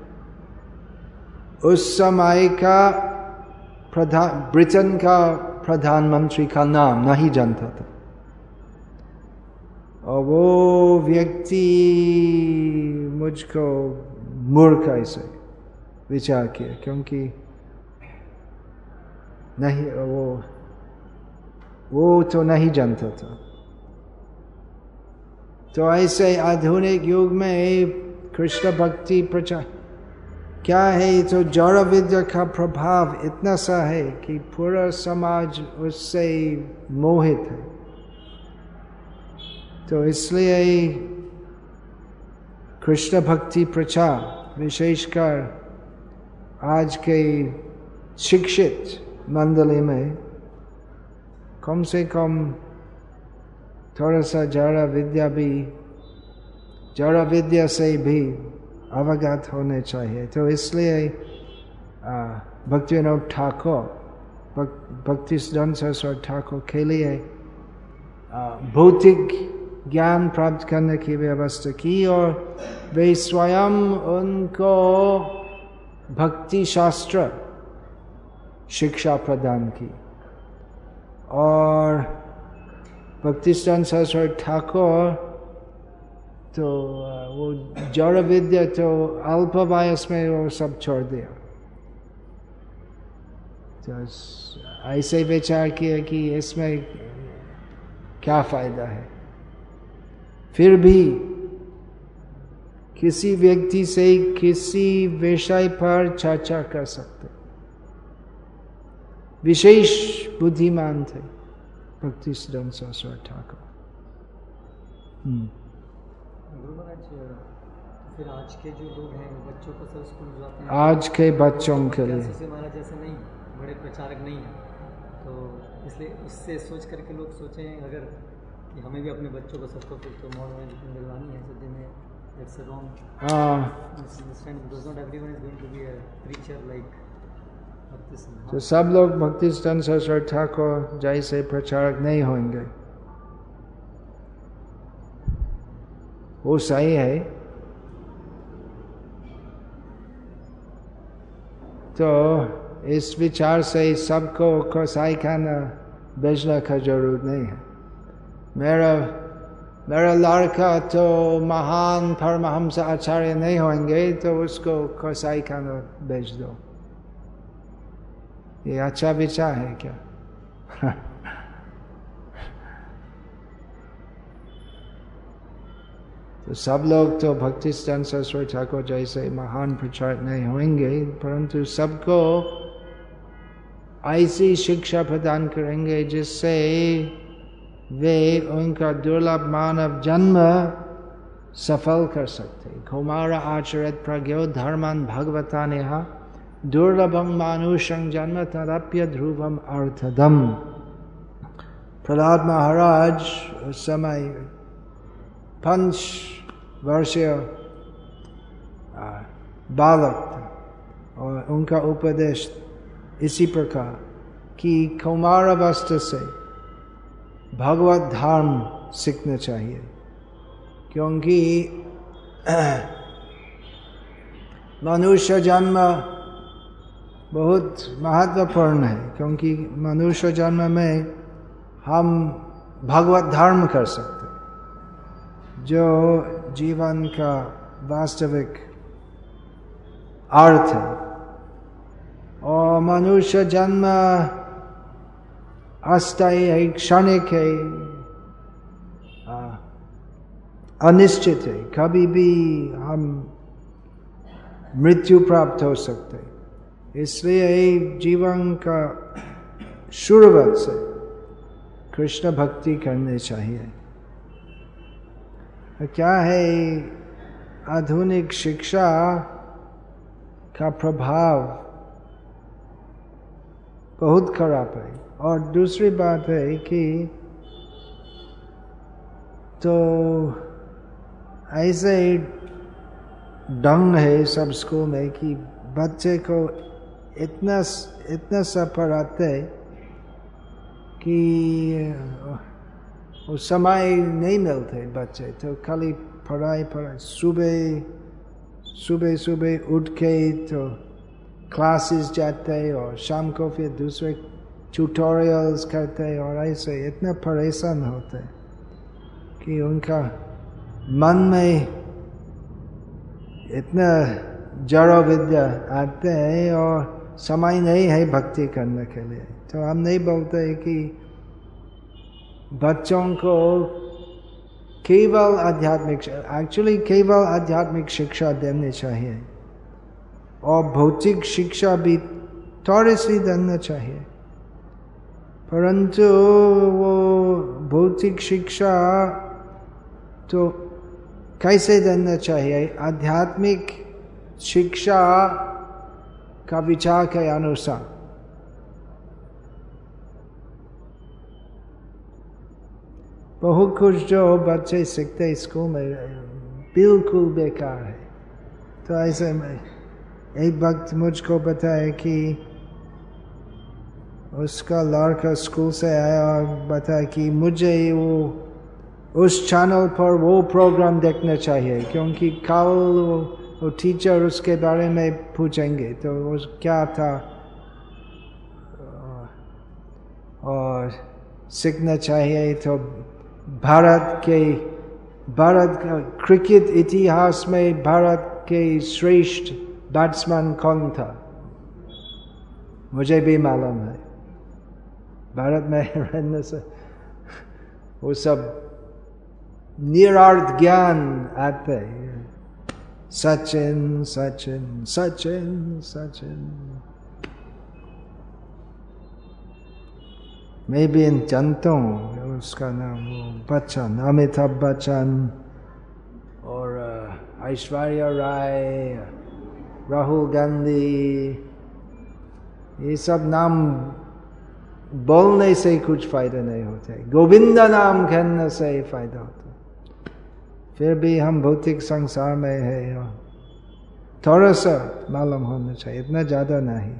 उस समय का प्रधान ब्रिटेन का प्रधानमंत्री का नाम नहीं जानता था. और वो व्यक्ति मुझको मूर्ख ऐसे विचार किया, क्योंकि नहीं वो वो तो नहीं जानता था. तो ऐसे आधुनिक युग में कृष्ण भक्ति प्रचार क्या है, तो जड़ विद्या का प्रभाव इतना सा है कि पूरा समाज उससे मोहित है. तो इसलिए कृष्ण भक्ति प्रचार विशेषकर आज के शिक्षित मंडली में कम से कम थोड़ा सा जड़ विद्या भी जड़ विद्या से भी अवगत होने चाहिए. तो इसलिए भक्तिविनोद ठाकुर भक्ति सिद्धांत सरस्वती ठाकुर के लिए भौतिक ज्ञान प्राप्त करने की व्यवस्था की, और वे स्वयं उनको भक्ति शास्त्र शिक्षा प्रदान की. और भक्ति सिद्धांत सरस्वती ठाकुर तो वो जड़ विद्या तो अल्प वयस में वो सब छोड़ दिया. तो ऐसे विचार किया कि इसमें क्या फायदा है. फिर भी किसी व्यक्ति से किसी विषय पर चर्चा कर सकते. विशेष बुद्धिमान थे भक्ति सिद्धांत सरस्वती ठाकुर. गुरु महाराज, फिर आज के जो लोग हैं बच्चों को सब स्कूल जाते हैं, आज के बच्चों के लिए जैसे महाराज जैसे नहीं, बड़े प्रचारक नहीं हैं, तो इसलिए उससे सोच करके लोग सोचें अगर कि हमें भी अपने बच्चों को सबको कुछ तो मॉडर्न एजुकेशन दिलवानी है, सदी में that's a wrong understanding, because not everyone is going to be a preacher like. तो सब लोग भक्ति सिद्धांत सरस्वती ठाकुर जैसे प्रचारक नहीं होंगे. वो सही है. तो इस विचार से सबको कसाई खाना बेचने का जरूरत नहीं है. मेरा मेरा लड़का तो महान परमहंस आचार्य नहीं होंगे, तो उसको कसाई खाना बेच दो. ये अच्छा विचार है क्या? तो सब लोग तो भक्ति सिद्धांत सरस्वती ठाकुर जैसे महान प्रचारक नहीं होंगे, परंतु सबको ऐसी शिक्षा प्रदान करेंगे जिससे वे उनका दुर्लभ मानव जन्म सफल कर सकते. कौमार आचरित प्रज्ञो धर्मान भगवता नेहा दुर्लभम मानुषं जन्म तदप्य ध्रुवम अर्थदम. प्रहलाद महाराज उस समय पंच वर्षीय बालक था, और उनका उपदेश इसी प्रकार कि कौमार अवस्था से भगवत धर्म सीखना चाहिए, क्योंकि मनुष्य जन्म बहुत महत्वपूर्ण है, क्योंकि मनुष्य जन्म में हम भगवत धर्म कर सकते, जो जीवन का वास्तविक अर्थ है। और मनुष्य जन्म अस्थायी है, क्षणिक है, अनिश्चित है, कभी भी हम मृत्यु प्राप्त हो सकते। इसलिए जीवन का शुरुआत से कृष्ण भक्ति करनी चाहिए। क्या है, आधुनिक शिक्षा का प्रभाव बहुत खराब है। और दूसरी बात है कि तो ऐसे ढंग है सब स्कूल में कि बच्चे को इतना इतना सा पढ़ाते कि वो समय नहीं मिलते बच्चे, तो खाली पढ़ाई पढ़ाई सुबह सुबह सुबह उठ के तो क्लासेस जाते और शाम को फिर दूसरे ट्यूटोरियल्स करते, और ऐसे इतना परेशान होते कि उनका मन में इतना जड़ विद्या आते हैं और समय नहीं है भक्ति करने के लिए। तो हम नहीं बोलते कि बच्चों को केवल आध्यात्मिक, एक्चुअली केवल आध्यात्मिक शिक्षा देनी चाहिए और भौतिक शिक्षा भी थोड़ी सी देना चाहिए, परंतु वो भौतिक शिक्षा तो कैसे देना चाहिए? आध्यात्मिक शिक्षा का विचार के अनुसार। बहुत कुछ जो बच्चे सीखते स्कूल में बिल्कुल बेकार है। तो ऐसे में एक वक्त मुझको बताया कि उसका लड़का स्कूल से आया और बताया कि मुझे वो उस चैनल पर वो प्रोग्राम देखना चाहिए, क्योंकि कल वो, वो टीचर उसके बारे में पूछेंगे। तो वो क्या था और सीखना चाहिए। तो भारत के भारत का क्रिकेट इतिहास में भारत के श्रेष्ठ बैट्समैन कौन था? मुझे भी मालूम है, भारत में रहने से वो सब निरार्थ ज्ञान आते, सचिन सचिन सचिन सचिन। मैं भी जानता हूँ उसका नाम, वो बच्चन, अमिताभ बच्चन और ऐश्वर्या राय, राहुल गांधी, ये सब नाम बोलने से कुछ फायदा नहीं होता, गोविंदा नाम कहने से फायदा होता। फिर भी हम भौतिक संसार में है, थोड़ा सा मालूम होना चाहिए, इतना ज्यादा नहीं।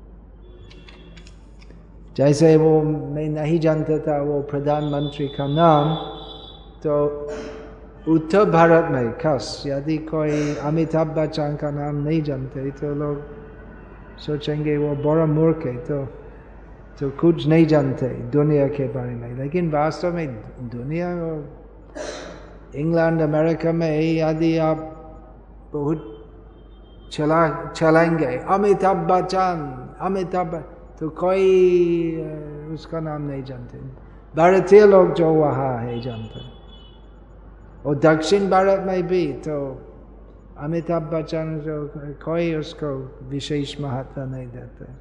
जैसे वो मैं नहीं जानता था वो प्रधानमंत्री का नाम, तो उत्तर भारत में खास यदि कोई अमिताभ बच्चन का नाम नहीं जानते तो लोग सोचेंगे वो बड़ा मूर्ख है, तो तो कुछ नहीं जानते दुनिया के बारे में। लेकिन वास्तव में दुनिया इंग्लैंड अमेरिका में यदि आप बहुत चला चलाएंगे अमिताभ बच्चन अमिताभ, तो कोई उसका नाम नहीं जानते। भारतीय लोग जो वहाँ है जानते, और दक्षिण भारत में भी तो अमिताभ बच्चन जो कोई उसको विशेष महत्व नहीं देते।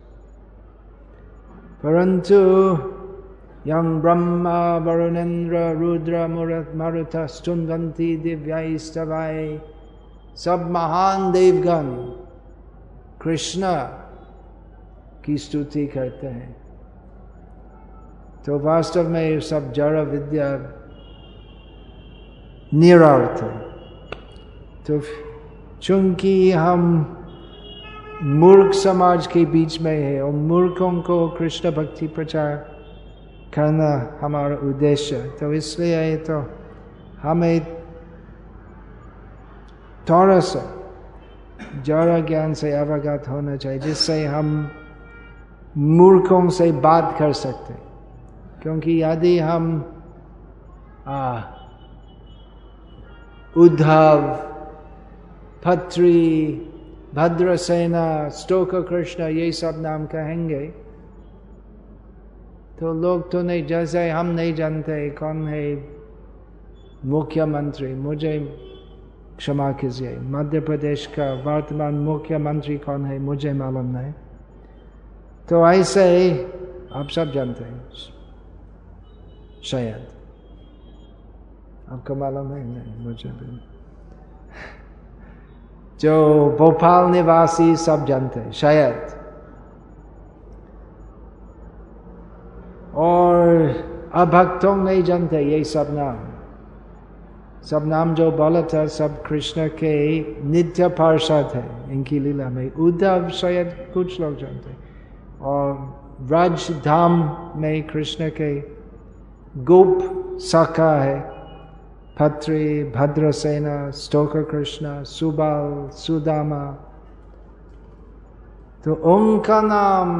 परंतु यं ब्रह्मा वरुणेन्द्र रुद्र मरुत स्तुन्वन्ति दिव्यैस्तवाय, सब महान देवगण कृष्ण की स्तुति करते हैं। तो वास्तव में सब जड़ विद्या निरार्थ है। तो चूंकि हम मूर्ख समाज के बीच में है और मूर्खों को कृष्ण भक्ति प्रचार करना हमारा उद्देश्य है, तो इसलिए तो हमें थोड़ा सा जड़ ज्ञान से अवगत होना चाहिए, जिससे हम मूर्खों से बात कर सकते, क्योंकि यदि हम आ, उद्धव, पत्री, भद्रसेना, स्टोका कृष्ण ये सब नाम कहेंगे तो लोग तो नहीं, जैसे हम नहीं जानते कौन है मुख्यमंत्री, मुझे क्षमा कीजिए, मध्य प्रदेश का वर्तमान मुख्यमंत्री कौन है मुझे मालूम नहीं, तो ऐसे आप सब जानते हैं शायद, आपको मालूम है? नहीं, मुझे भी। जो भोपाल निवासी सब जानते हैं शायद, और अभक्तों नहीं जानते ये सब नाम। सब नाम जो बोला था सब कृष्ण के नित्य पार्षद है इनकी लीला में। उद्धव शायद कुछ लोग जानते, और राजधाम में कृष्ण के गोप सखा है, पत्री, भद्रसेना, स्टोका कृष्ण, सुबाल, सुदामा, तो उनका नाम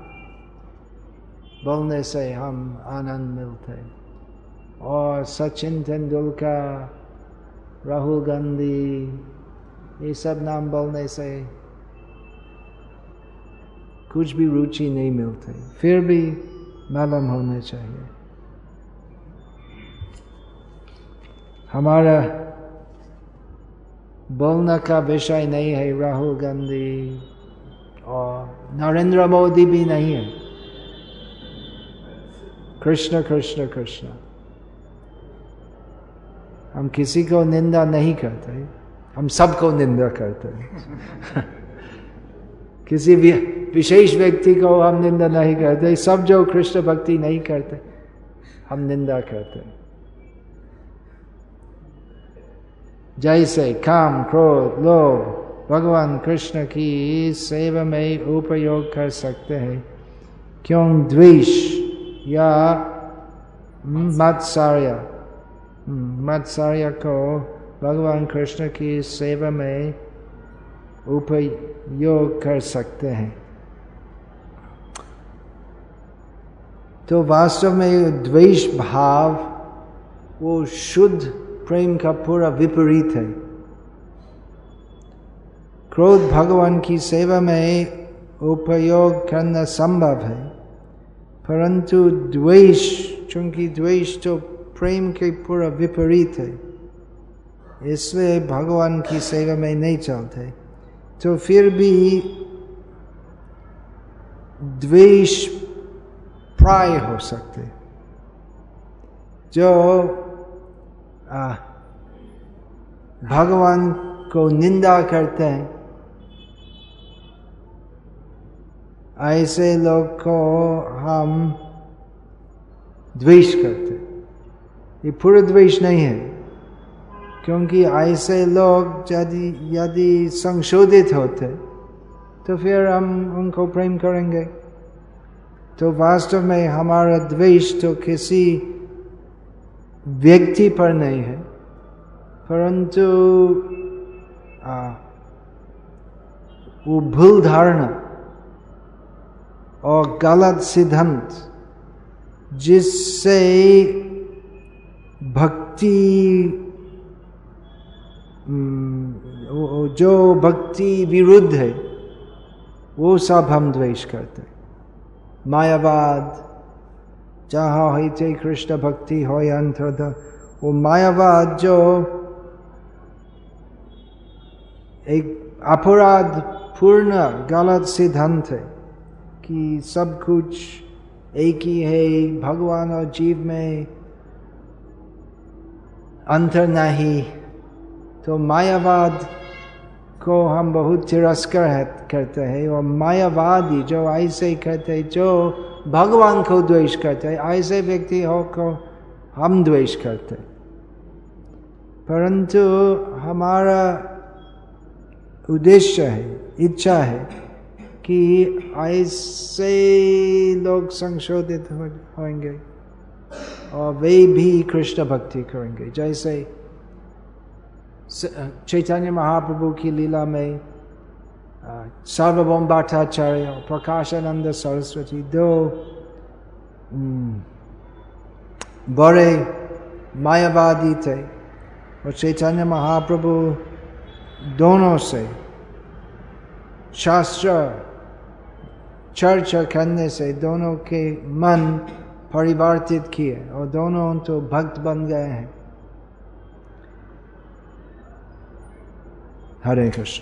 बोलने से हम आनंद मिलते। और सचिन तेंदुलकर, राहुल गांधी, ये सब नाम बोलने से कुछ भी रुचि नहीं मिलती, फिर भी मालूम होने चाहिए। हमारा बोलने का विषय नहीं है राहुल गांधी और नरेंद्र मोदी भी नहीं है, कृष्ण कृष्ण कृष्ण। हम किसी को निंदा नहीं करते, हम सबको निंदा करते हैं। किसी भी विशेष व्यक्ति को हम निंदा नहीं करते, सब जो कृष्ण भक्ति नहीं करते हम निंदा करते। जैसे काम, क्रोध, लोभ भगवान कृष्ण की सेवा में उपयोग कर सकते हैं, क्यों द्वेष या मत्सर्य मत्सर्य को भगवान कृष्ण की सेवा में उपयोग कर सकते हैं। तो वास्तव में द्वेष भाव वो शुद्ध प्रेम का पूरा विपरीत है। क्रोध भगवान की सेवा में उपयोग करना संभव है, परंतु द्वेष, चूंकि द्वेष तो प्रेम के पूरा विपरीत है, इसलिए भगवान की सेवा में नहीं चलते। तो फिर भी द्वेष प्राय हो सकते, जो आ, भगवान को निंदा करते हैं, ऐसे लोग को हम द्वेष करते। ये पूरा द्वेष नहीं है, क्योंकि ऐसे लोग यदि यदि संशोधित होते तो फिर हम उनको प्रेम करेंगे। तो वास्तव में हमारा द्वेष तो किसी व्यक्ति पर नहीं है, परंतु आ, वो भूल धारणा और गलत सिद्धांत जिससे भक्ति, जो भक्ति विरुद्ध है वो सब हम द्वेष करते। मायावाद, जहाँ होते कृष्ण भक्ति हो अंतरध, वो मायावाद जो एक अपराध पूर्ण गलत सिद्धांत है कि सब कुछ एक ही है, भगवान और जीव में अंतर नहीं। तो मायावाद को हम बहुत तिरस्कार करते हैं, और मायावादी जो ऐसे करते हैं, जो भगवान को द्वेष करते हैं, ऐसे व्यक्ति हो को हम द्वेष करते। परंतु हमारा उद्देश्य है, इच्छा है कि ऐसे लोग संशोधित होंगे और वे भी कृष्ण भक्ति करेंगे। जैसे चैतन्य महाप्रभु की लीला में सार्वभौम भट्टाचार्य, प्रकाशानंद सरस्वती दो बड़े मायावादी थे और चैतन्य महाप्रभु दोनों से शास्त्र चर्चा करने से दोनों के मन परिवर्तित किए और दोनों तो भक्त बन गए हैं। हरे Krishna.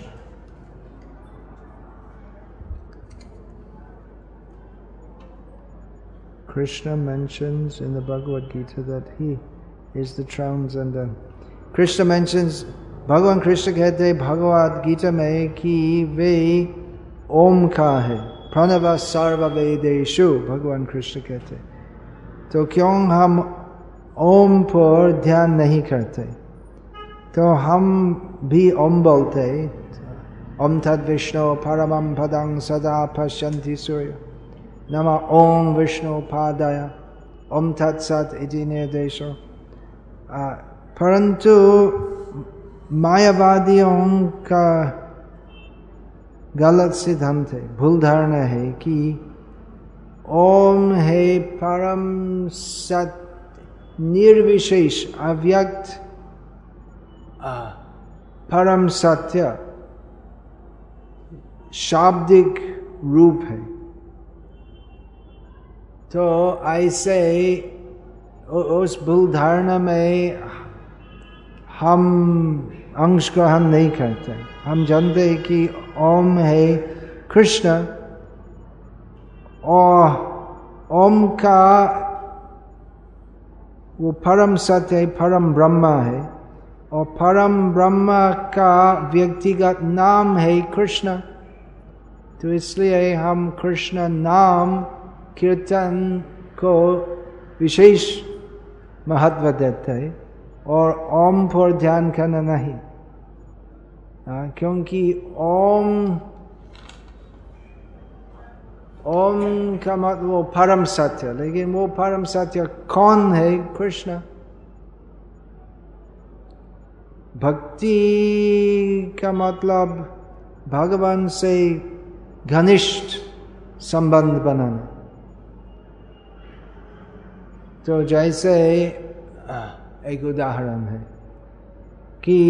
Krishna mentions in the Bhagavad Gita that he is the transcendent. Krishna mentions, भगवान कृष्ण कहते हैं भगवद गीता में कि वे ओम का है, प्रणव सर्व वेदेषु, भगवान कृष्ण कहते। तो क्यों हम ओम पर ध्यान नहीं करते? तो हम भी ओम बोलते, ओम तद विष्णु परमं पदं सदा पश्यन्ति सूर्य, नमः ओम विष्णु पादाय, ओम तत्सत् इति निर्देशो। परंतु मायावादियों का गलत सिद्धांत है, भूल धारणा है कि ओम है परम सत्य, निर्विशेष अव्यक्त परम सत्य, शाब्दिक रूप है। तो ऐसे उस भूल धारणा में हम अंश ग्रहण नहीं करते। हम जानते हैं कि ओम है कृष्ण और ओम का वो परम सत्य है, परम ब्रह्मा है, और परम ब्रह्मा का व्यक्तिगत नाम है कृष्ण। तो इसलिए हम कृष्ण नाम कीर्तन को विशेष महत्व देते हैं और ओम पर ध्यान करना नहीं। आ, क्योंकि ओम ओम का मतलब वो परम सत्य, लेकिन वो परम सत्य कौन है? कृष्ण। भक्ति का मतलब भगवान से घनिष्ठ संबंध बनाना। तो जैसे एक उदाहरण है कि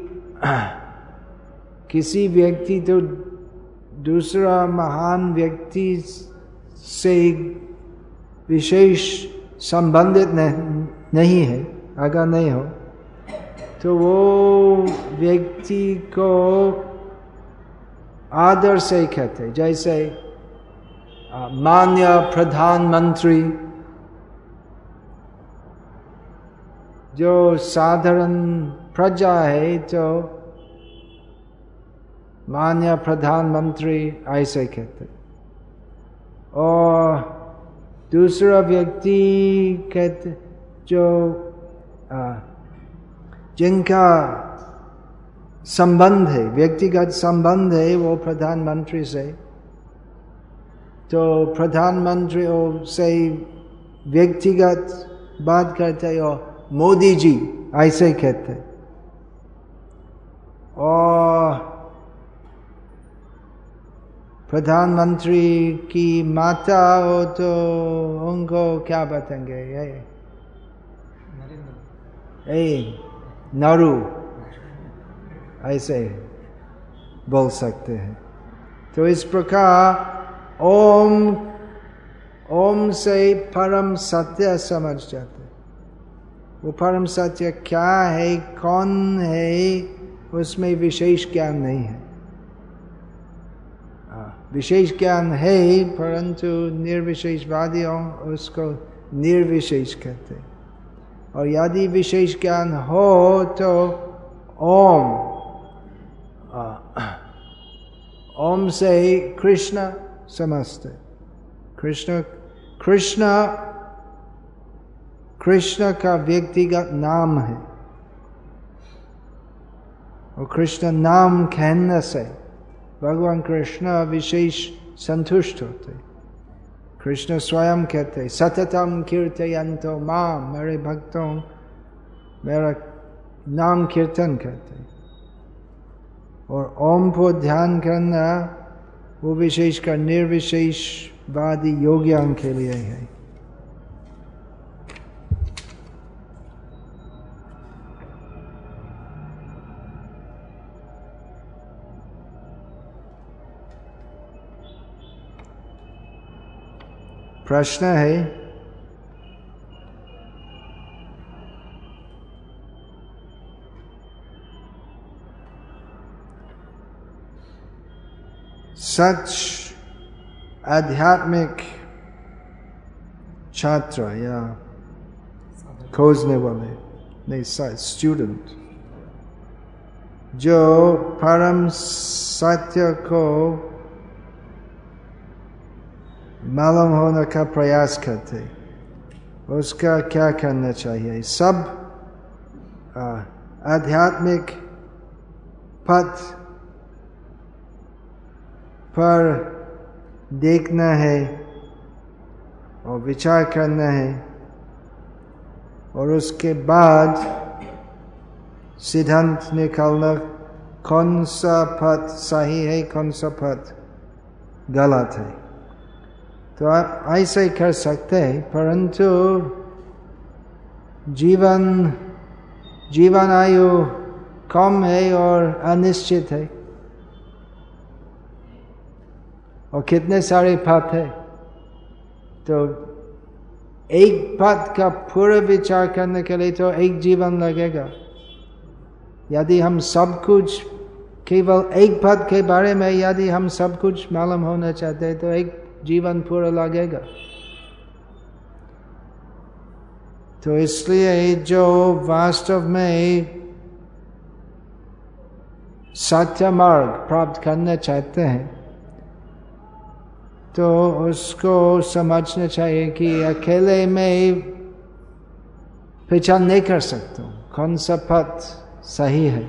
किसी व्यक्ति तो दूसरा महान व्यक्ति से विशेष संबंधित नहीं है, अगर नहीं हो तो वो व्यक्ति को आदर से कहते। जैसे माननीय प्रधानमंत्री, जो साधारण प्रजा है तो माननीय प्रधानमंत्री ऐसे कहते, और दूसरा व्यक्ति कहते जो आ, जिनका संबंध है, व्यक्तिगत संबंध है वो प्रधानमंत्री से, तो प्रधानमंत्री से व्यक्तिगत बात करते और मोदी जी ऐसे कहते। और प्रधानमंत्री की माता हो तो उनको क्या बताएंगे? ए नरू ऐसे बोल सकते हैं। तो इस प्रकार ओम ओम से परम सत्य समझ जाते। वो परम सत्य क्या है, कौन है, उसमें विशेष ज्ञान नहीं है। विशेष ज्ञान है परंतु निर्विशेषवादियों उसको निर्विशेष कहते। और यदि विशेष ज्ञान हो तो ओम ओम से कृष्ण समझते। कृष्ण कृष्ण कृष्ण का व्यक्तिगत नाम है, और कृष्ण नाम कहने से भगवान कृष्ण विशेष संतुष्ट होते। कृष्ण स्वयं कहते सततम कीर्तयन्तो माम, मेरे भक्तों मेरा नाम कीर्तन करते। और ओम पर ध्यान करना वो विशेषकर निर्विशेषवादी योगियों के लिए है। प्रश्न है, सच आध्यात्मिक छात्र या खोजने वाले नहीं, स्टूडेंट जो परम सत्य को मालूम होने का प्रयास करते, उसका क्या करना चाहिए? सब आध्यात्मिक पथ पर देखना है और विचार करना है, और उसके बाद सिद्धांत निकालना कौन सा पथ सही है, कौन सा पथ गलत है। तो आप ऐसे कर सकते हैं, परंतु जीवन जीवन आयु कम है और अनिश्चित है, और कितने सारे पथ है, तो एक पथ का पूरा विचार करने के लिए तो एक जीवन लगेगा। यदि हम सब कुछ केवल एक पथ के बारे में यदि हम सब कुछ मालूम होना चाहते हैं तो एक जीवन पूरा लगेगा। तो इसलिए जो वास्तव में सत्य मार्ग प्राप्त करना चाहते हैं तो उसको समझना चाहिए कि अकेले में पहचान नहीं कर सकता कौन सा पथ सही है,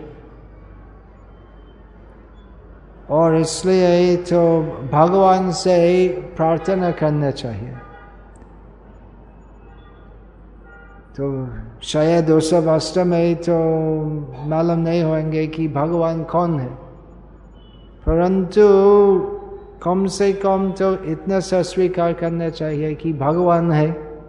और इसलिए तो भगवान से प्रार्थना करना चाहिए। तो शायद उस अवस्था में तो मालूम नहीं होंगे कि भगवान कौन है, परंतु कम से कम तो इतना सा स्वीकार करना चाहिए कि भगवान है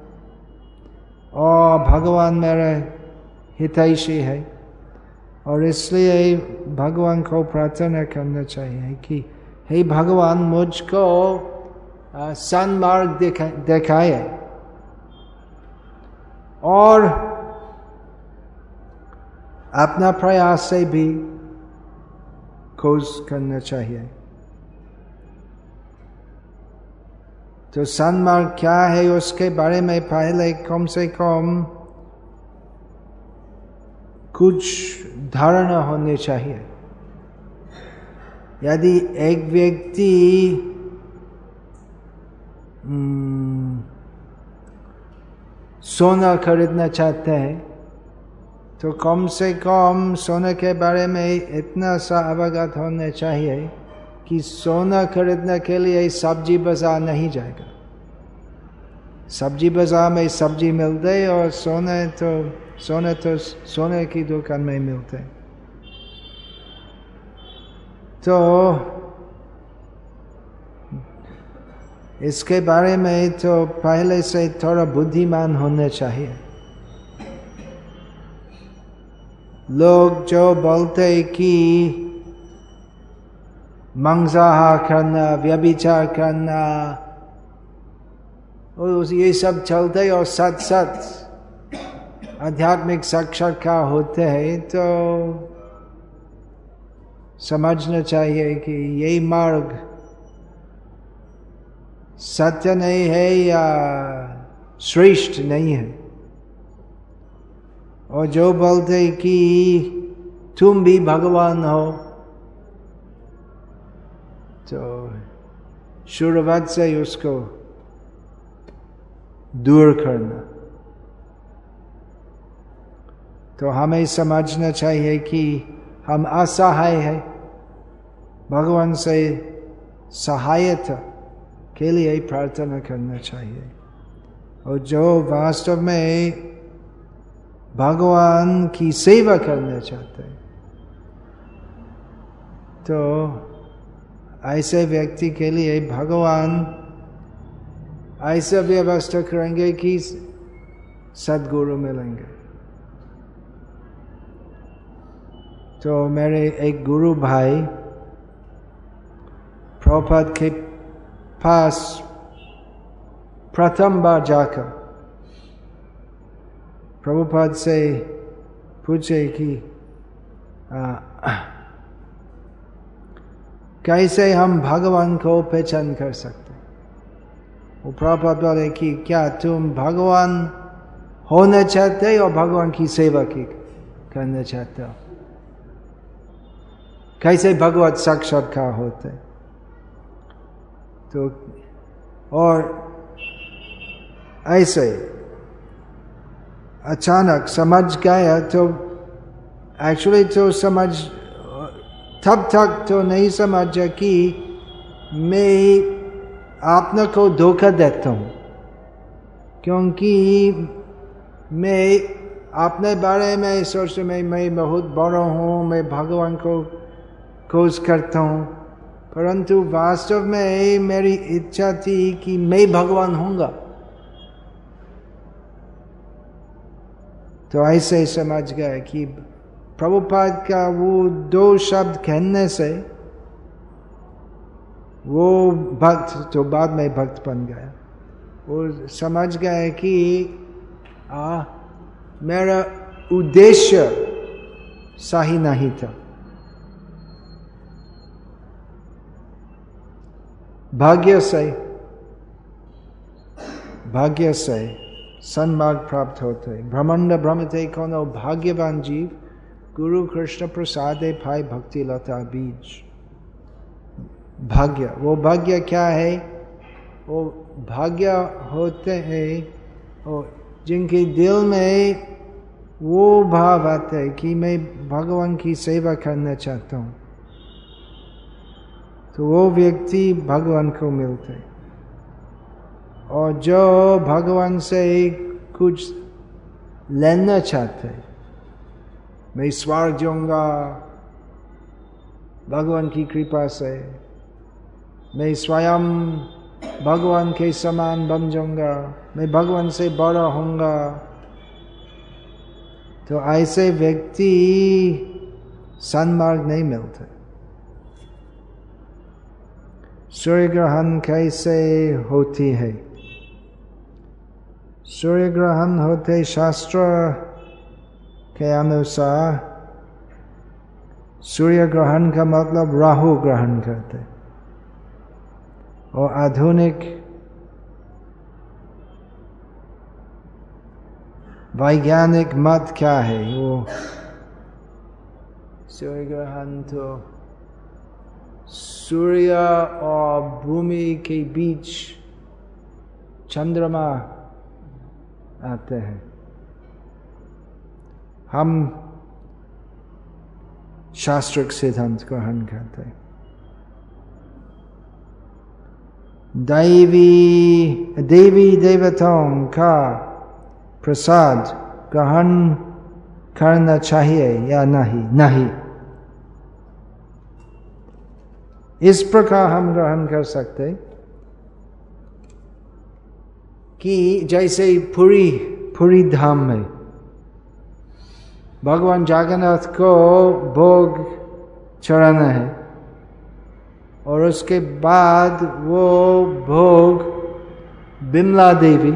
और भगवान मेरा हितैषी है, और इसलिए भगवान को प्रार्थना करना चाहिए कि हे भगवान मुझको सन्मार्ग दिखा दिखाए, और अपना प्रयास से भी खोज करना चाहिए। तो सन्मार्ग क्या है उसके बारे में पहले कम से कम कुछ धारणा होनी चाहिए। यदि एक व्यक्ति सोना खरीदना चाहते हैं तो कम से कम सोने के बारे में इतना सा अवगत होना चाहिए कि सोना खरीदने के लिए सब्जी बाजार नहीं जाएगा। सब्जी बाजार में सब्जी मिलते और सोने तो सोने तो सोने की दुकान में मिलते। तो इसके बारे में तो पहले से थोड़ा बुद्धिमान होने चाहिए। लोग जो बोलते कि मांसाहार करना, व्यभिचार करना, और ये सब चलते और सच सच आध्यात्मिक साक्षात्कार होते हैं, तो समझना चाहिए कि ये मार्ग सत्य नहीं है या श्रेष्ठ नहीं है। और जो बोलते कि तुम भी भगवान हो, तो शुरुआत से उसको दूर करना। तो हमें समझना चाहिए कि हम असहाय हैं, भगवान से सहायता के लिए प्रार्थना करना चाहिए। और जो वास्तव में भगवान की सेवा करना चाहते हैं तो ऐसे व्यक्ति के लिए भगवान ऐसा व्यवस्था करेंगे कि सद्गुरु मिलेंगे। तो मेरे एक गुरु भाई प्रभुपाद के पास प्रथम बार जाकर प्रभुपाद से पूछे कि आ, कैसे हम भगवान को पहचान कर सकते। वो प्रभुपाद बोले कि क्या तुम भगवान होना चाहते हो और भगवान की सेवा की करना चाहते हो? कैसे भगवत साक्षात्कार होते? तो और ऐसे अचानक समझ गया। तो एक्चुअली तो समझ तब तक तो नहीं समझा कि मैं अपने को धोखा देता हूँ, क्योंकि मैं अपने बारे में सोचता मैं मैं बहुत बड़ा हूँ, मैं भगवान को खोज करता हूँ, परंतु वास्तव में मेरी इच्छा थी कि मैं भगवान होऊंगा। तो ऐसे समझ गया कि प्रभुपाद का वो दो शब्द कहने से वो भक्त तो बाद में भक्त बन गया। वो समझ गया कि आ, मेरा उद्देश्य सही नहीं था। भाग्य से भाग्य से सन्मार्ग प्राप्त होते। ब्रह्मांड भ्रमते कोनो भाग्यवान जीव, गुरु कृष्ण प्रसादे पाए भक्ति लता बीज। भाग्य, वो भाग्य क्या है? वो भाग्य होते हैं और जिनके दिल में वो भाव आते है कि मैं भगवान की सेवा करना चाहता हूँ, तो वो व्यक्ति भगवान को मिलते। और जो भगवान से कुछ लेना चाहते, मैं स्वर्ग जाऊंगा भगवान की कृपा से, मैं स्वयं भगवान के समान बन जाऊंगा, मैं भगवान से बड़ा होऊंगा, तो ऐसे व्यक्ति सन्मार्ग नहीं मिलते। सूर्य ग्रहण कैसे होती है? सूर्य ग्रहण होते शास्त्र के अनुसार सूर्य ग्रहण का मतलब राहु ग्रहण करते, और आधुनिक वैज्ञानिक मत क्या है? वो सूर्य ग्रहण तो सूर्य और भूमि के बीच चंद्रमा आते हैं। हम शास्त्रिक सिद्धांत ग्रहण करते हैं। दैवी देवी देवताओं का प्रसाद ग्रहण करना चाहिए या नहीं? नहीं। इस प्रकार हम ग्रहण कर सकते कि जैसे पुरी पुरी धाम में भगवान जगन्नाथ को भोग चढ़ाना है, और उसके बाद वो भोग बिमला देवी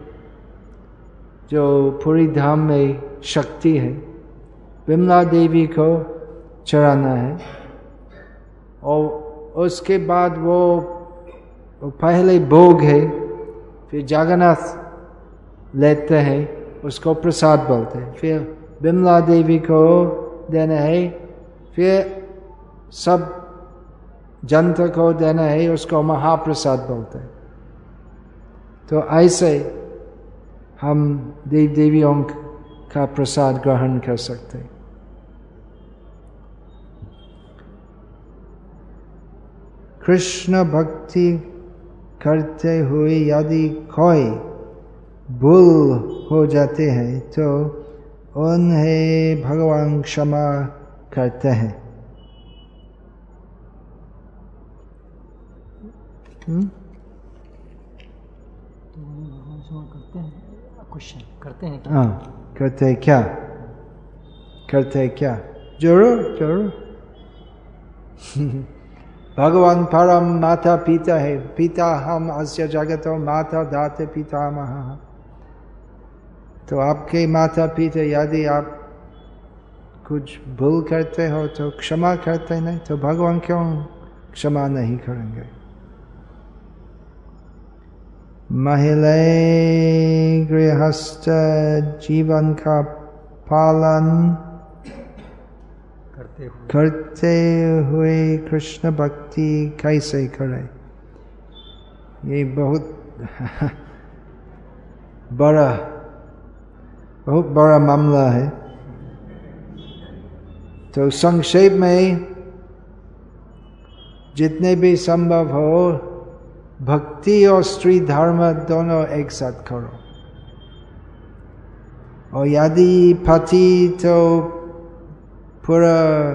जो पूरी धाम में शक्ति है, बिमला देवी को चढ़ाना है। और उसके बाद वो, वो पहले भोग है, फिर जगन्नाथ लेते हैं, उसको प्रसाद बोलते हैं, फिर बिमला देवी को देना है, फिर सब जनता को देना है, उसको महाप्रसाद बोलते हैं। तो ऐसे हम देव देवियों का प्रसाद ग्रहण कर सकते हैं। कृष्ण भक्ति करते हुए यदि कोई भूल हो जाते हैं तो उन्हें भगवान क्षमा करते हैं। हम्म तो भगवान क्षमा करते हैं, क्वेश्चन करते हैं क्या? हाँ, करते क्या, करते क्या, जरूर जरूर। भगवान परम माता पिता है, पिता हम अस्य जगतो माता दाते पितामह। तो आपके माता पिता यदि आप कुछ भूल करते हो तो क्षमा करते नहीं, तो भगवान क्यों क्षमा नहीं करेंगे? महिलाएं गृहस्थ जीवन का पालन करते हुए करते हुए कृष्ण भक्ति कैसे करें? ये बहुत बड़ा बहुत बड़ा मामला है। तो संक्षेप में जितने भी संभव हो भक्ति और स्त्री धर्म दोनों एक साथ करो। और यदि पति तो पूरा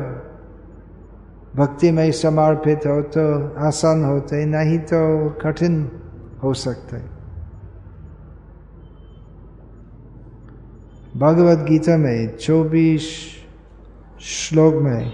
भक्ति में समर्पित हो तो आसान होते, नहीं तो कठिन हो सकते। भगवद गीता में चौबीस श्लोक में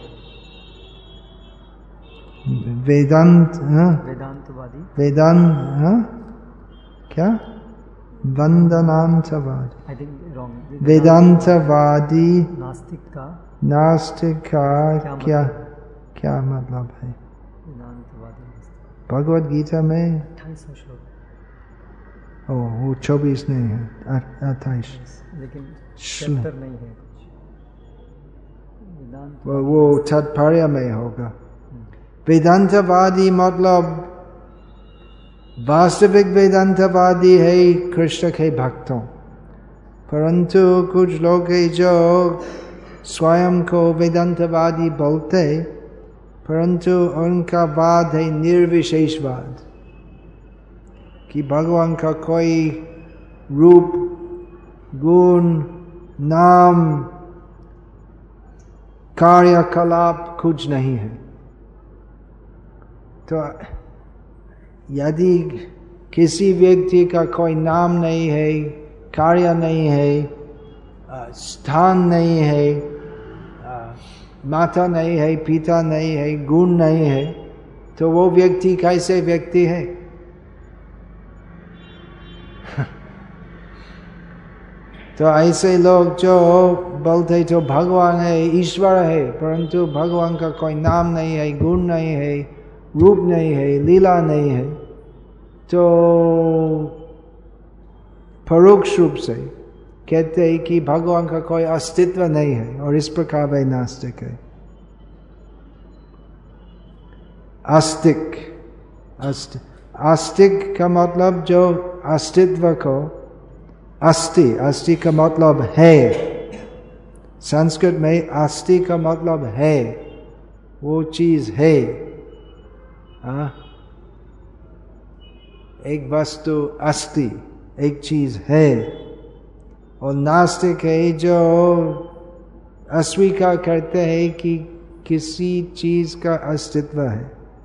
वेदांत वेदांतवादी वेदांत हाँ क्या वंदनांतवादी आई थिंक रॉन्ग वेदांतवादी नास्तिक का नास्तिक का क्या क्या मतलब? क्या मतलब है? वेदांतवादी नास्तिक भगवद गीता में अट्ठाईसवां श्लोक। ओ वो चौबीस नहीं है, अट्ठाईस। लेकिन श्ल- चैप्टर नहीं है कुछ। वेदांत वो वो तात्पर्य में होगा। वेदांतवादी मतलब वास्तविक वेदांतवादी है कृष्ण के भक्तों, परंतु कुछ लोग हैं जो स्वयं को वेदांतवादी बोलते, परंतु उनका वाद है निर्विशेषवाद, कि भगवान का कोई रूप गुण नाम कार्यकलाप कुछ नहीं है। तो यदि किसी व्यक्ति का कोई नाम नहीं है, कार्य नहीं है, स्थान नहीं है, माता नहीं है, पिता नहीं है, गुण नहीं है, तो वो व्यक्ति कैसे व्यक्ति है? तो ऐसे लोग जो बोलते तो भगवान है, ईश्वर है, परंतु भगवान का कोई नाम नहीं है, गुण नहीं है, रूप नहीं है, लीला नहीं है, तो परोक्ष रूप से कहते हैं कि भगवान का कोई अस्तित्व नहीं है, और इस प्रकार वे नास्तिक है। आस्तिक आस्तिक आस्तिक का मतलब जो अस्तित्व को अस्ति अस्ति का मतलब है, संस्कृत में अस्ति का मतलब है, वो चीज है। हाँ, एक वस्तु अस्ति, एक चीज है। और नास्तिक है जो अस्वीकार करते हैं कि किसी चीज का अस्तित्व है।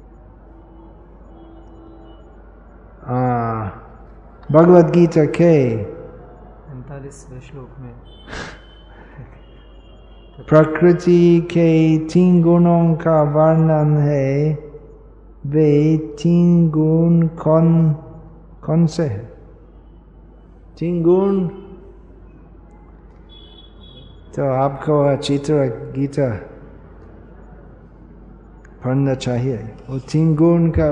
आ, भगवद गीता के पैंतालीसवें श्लोक में प्रकृति के तीन गुणों का वर्णन है। वे तीन गुण कौन कौन से है? तीन गुण तो आपको अच्छी तरह गीता पढ़ना चाहिए। वो तीन गुण का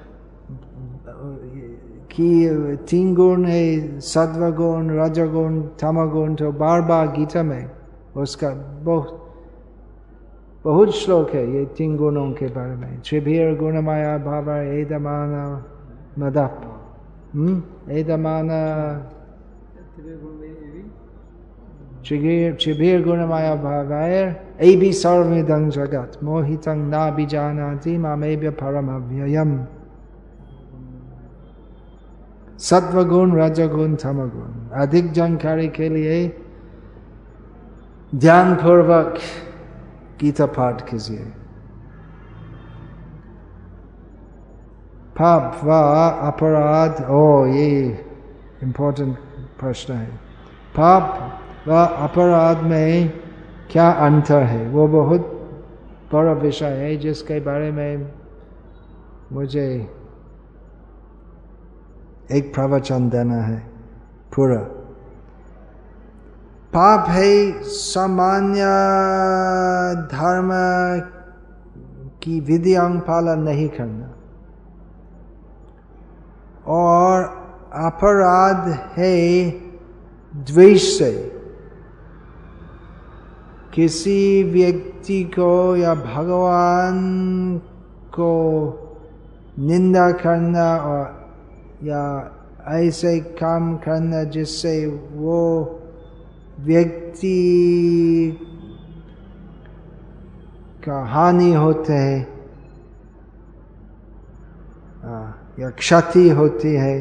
कि तीन गुण है, सत्व गुण, रजगुण, तमगुण, तो बार बार गीता में उसका बहुत बहुत श्लोक है ये तीन गुणों के बारे में। त्रिभीर गुणमाया भाव एदमान मदप हम्म एदमान त्रिभीर गुणमाया भावैर एबि सर्वमिदं जगत् मोहितं न बीजानाति मामेभ्य परमव्ययम्। सत्वगुण, रजगुण, तमगुण। अधिक जानकारी के लिए ध्यान पूर्वक गीता पाठ कीजिए। पाप व अपराध, ओ ये इम्पोर्टेंट प्रश्न है। पाप व अपराध में क्या अंतर है? वो बहुत बड़ा विषय है जिसके बारे में मुझे एक प्रवचन देना है पूरा। पाप है सामान्य धर्म की विधियां पालन नहीं करना, और अपराध है द्वेष से किसी व्यक्ति को या भगवान को निंदा करना और या ऐसे काम करना जिससे वो व्यक्ति का हानि होते है या क्षति होती है,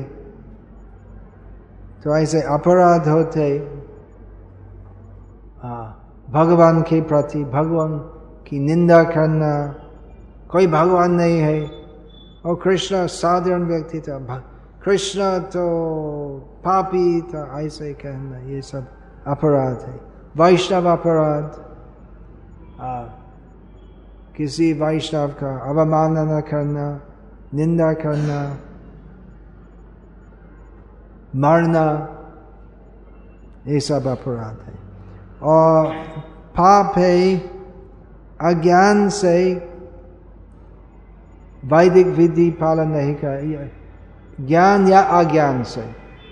तो ऐसे अपराध होते। भगवान के प्रति भगवान की निंदा करना, कोई भगवान नहीं है और कृष्ण साधारण व्यक्ति था, कृष्ण तो पापी था, ऐसे कहना, ये सब अपराध है। वैष्णव अपराध, किसी वैष्णव का अवमानना करना, निंदा करना, मारना, ये सब अपराध है। और पाप है अज्ञान से वैदिक विधि पालन नहीं कर, ज्ञान या अज्ञान से।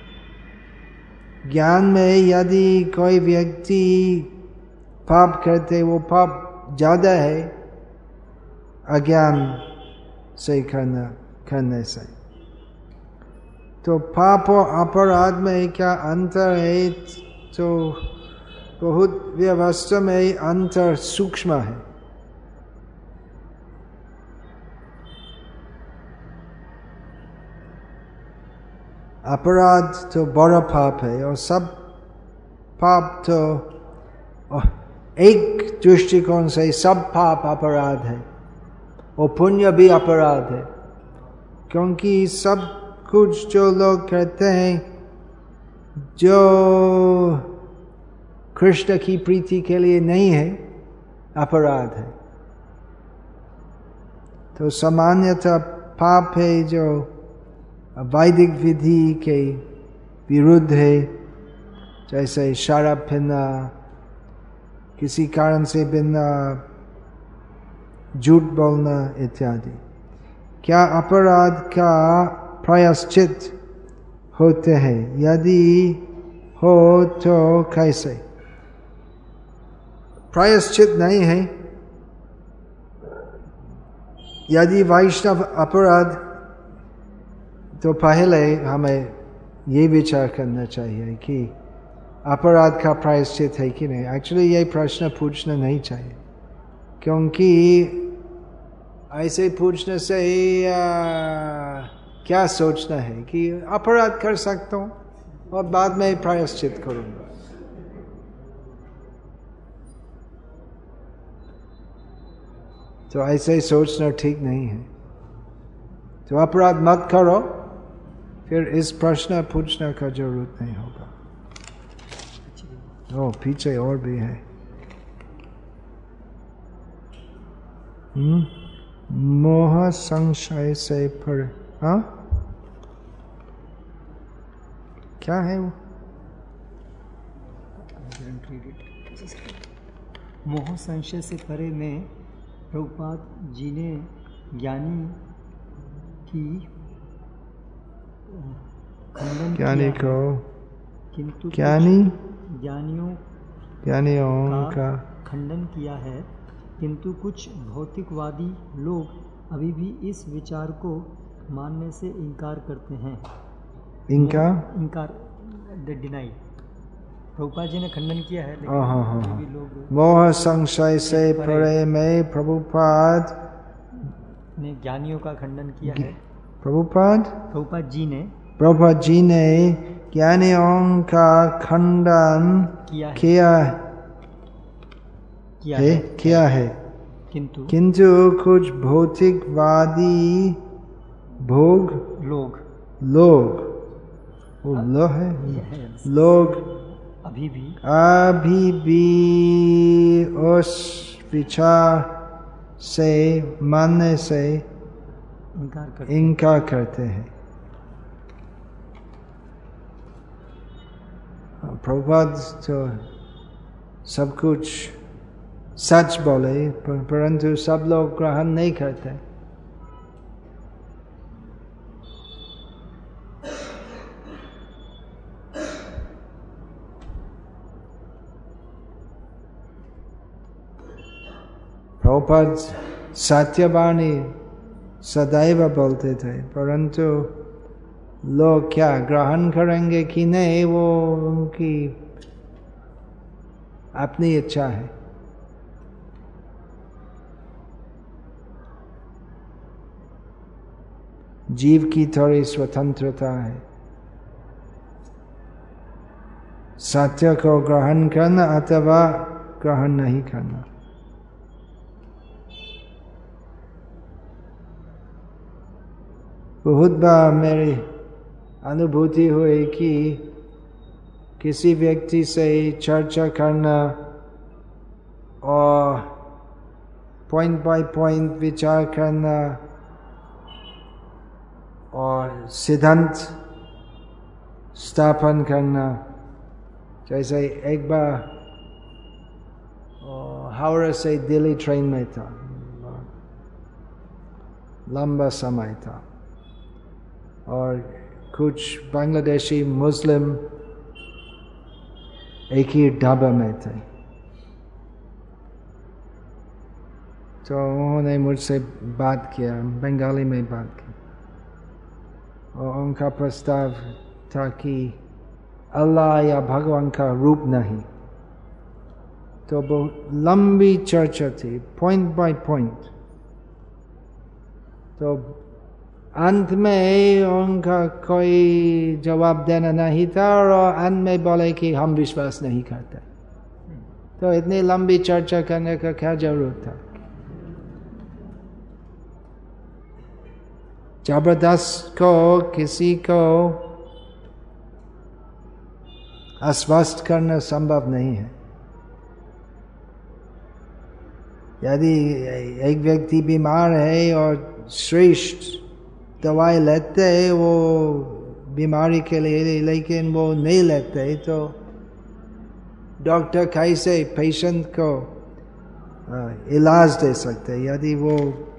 ज्ञान में यदि कोई व्यक्ति पाप करते, वो पाप ज्यादा है अज्ञान से करना करने से। तो पाप और अपराध में क्या अंतर है? तो बहुत व्यवस्था में अंतर सूक्ष्म है। अपराध तो बड़ा पाप है और सब पाप तो एक दृष्टिकोण से सब पाप अपराध है और पुण्य भी अपराध है, क्योंकि सब कुछ जो लोग करते हैं जो कृष्ण की प्रीति के लिए नहीं है, अपराध है। तो सामान्यतः पाप है जो वैदिक विधि के विरुद्ध है, जैसे शराब पीना, किसी कारण से बिना झूठ बोलना इत्यादि। क्या अपराध का प्रायश्चित होते हैं? यदि हो तो कैसे? प्रायश्चित नहीं है। यदि वैष्णव अपराध, तो पहले हमें ये विचार करना चाहिए कि अपराध का प्रायश्चित है कि नहीं। एक्चुअली ये प्रश्न पूछना नहीं चाहिए, क्योंकि ऐसे पूछने से आ, क्या सोचना है कि अपराध कर सकता हूँ और बाद में प्रायश्चित करूँगा। तो ऐसे सोचना ठीक नहीं है। तो अपराध मत करो, फिर इस प्रश्न पूछने का जरूरत नहीं होगा। ओ पीछे और भी है। हम्म मोह संशय से पर, हाँ क्या है वो? मोह संशय से परे में प्रभुपाद जी ने ज्ञानी की खंडन ज्ञानी को, किंतु ज्ञानी ज्ञानियों ज्ञानियों का खंडन किया है, किंतु कुछ भौतिकवादी लोग अभी भी इस विचार को मानने से इनकार करते हैं। इनका इनकार डिनाई प्रभुपाद जी ने खंडन किया है, लेकिन हाँ हाँ अभी भी लोग मोह संशय से परे में प्रभुपाद ने ज्ञानियों का खंडन किया है। प्रभुपाद प्रभुपाद जी ने प्रभुपाद जी ने ज्ञानियों का खंडन किया किया किया है, है, किया है। किंतु किंतु कुछ भौतिकवादी भोग लोग लोग वो लो है लोग अभी भी अभी भी उस विचार से मानने से इनकार करते इनकार करते हैं। प्रभुपाद तो सब कुछ सच बोले पर, परंतु सब लोग ग्रहण नहीं करते। प्रभुपाद सत्यवाणी सदैव बोलते थे, परंतु लोग क्या ग्रहण करेंगे कि नहीं वो उनकी अपनी इच्छा है। जीव की थोड़ी स्वतंत्रता है, सत्य को ग्रहण करना अथवा ग्रहण नहीं करना। बहुत बार मेरी अनुभूति हुई कि किसी व्यक्ति से चर्चा करना और पॉइंट बाय पॉइंट विचार करना और सिद्धांत स्थापन करना। जैसे एक बार हावड़ा से दिल्ली ट्रेन में था, लंबा समय था और कुछ बांग्लादेशी मुस्लिम एक ही ढाबा में थे। तो उन्होंने मुझसे बात किया, बंगाली में बात की और उनका प्रस्ताव था कि अल्लाह या भगवान का रूप नहीं। तो बहुत लंबी चर्चा थी, पॉइंट बाय पॉइंट। तो अंत में उनका कोई जवाब देना नहीं था और अंत में बोले कि हम विश्वास नहीं करते। तो इतनी लंबी चर्चा करने का क्या जरूरत था। जबरदस्त को किसी को आश्वस्त करना संभव नहीं है। यदि एक व्यक्ति बीमार है और श्रेष्ठ दवाई लेते हैं वो बीमारी के लिए, लेकिन वो नहीं लेते, तो डॉक्टर कैसे पेशेंट को इलाज दे सकते यदि वो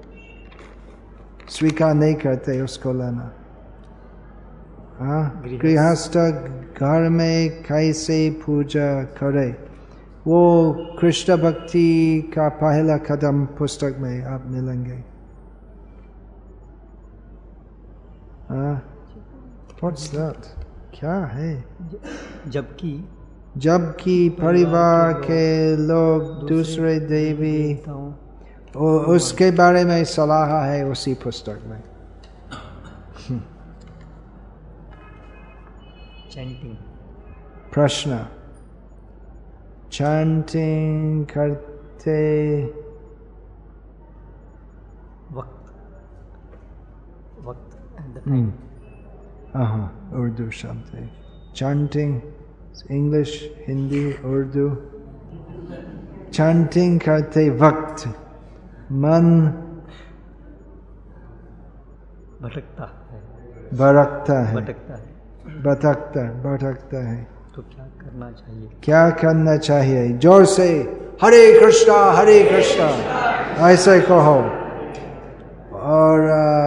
स्वीकार नहीं करते उसको लेना। हाँ, गृहस्थ घर में कैसे पूजा करे, वो कृष्ण भक्ति का पहला कदम पुस्तक में आप मिलेंगे। हाँ, what's that? क्या है? जबकि जबकि परिवार के लोग दूसरे देवी और उसके बारे में सलाह है उसी पुस्तक में। चैंटिंग प्रश्न, चैंटिंग करते वक्त वक्त एट द हम्म, टाइम। हाँ, उर्दू शब्द है chanting, English, Hindi, Urdu. Chanting करते वक्त मन भटकता है भटकता है भटकता है भटकता भटकता है तो क्या करना चाहिए? क्या करना चाहिए? जोर से हरे कृष्णा हरे कृष्णा ऐसे कहो। और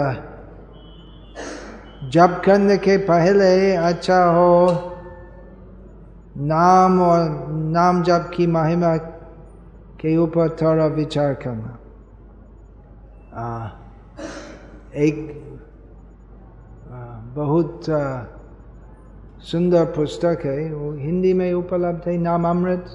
जब करने के पहले अच्छा हो नाम और नाम जप की महिमा के ऊपर थोड़ा विचार करना। आ, एक आ, बहुत आ, सुंदर पुस्तक है, वो हिंदी में उपलब्ध है, नाम अमृत।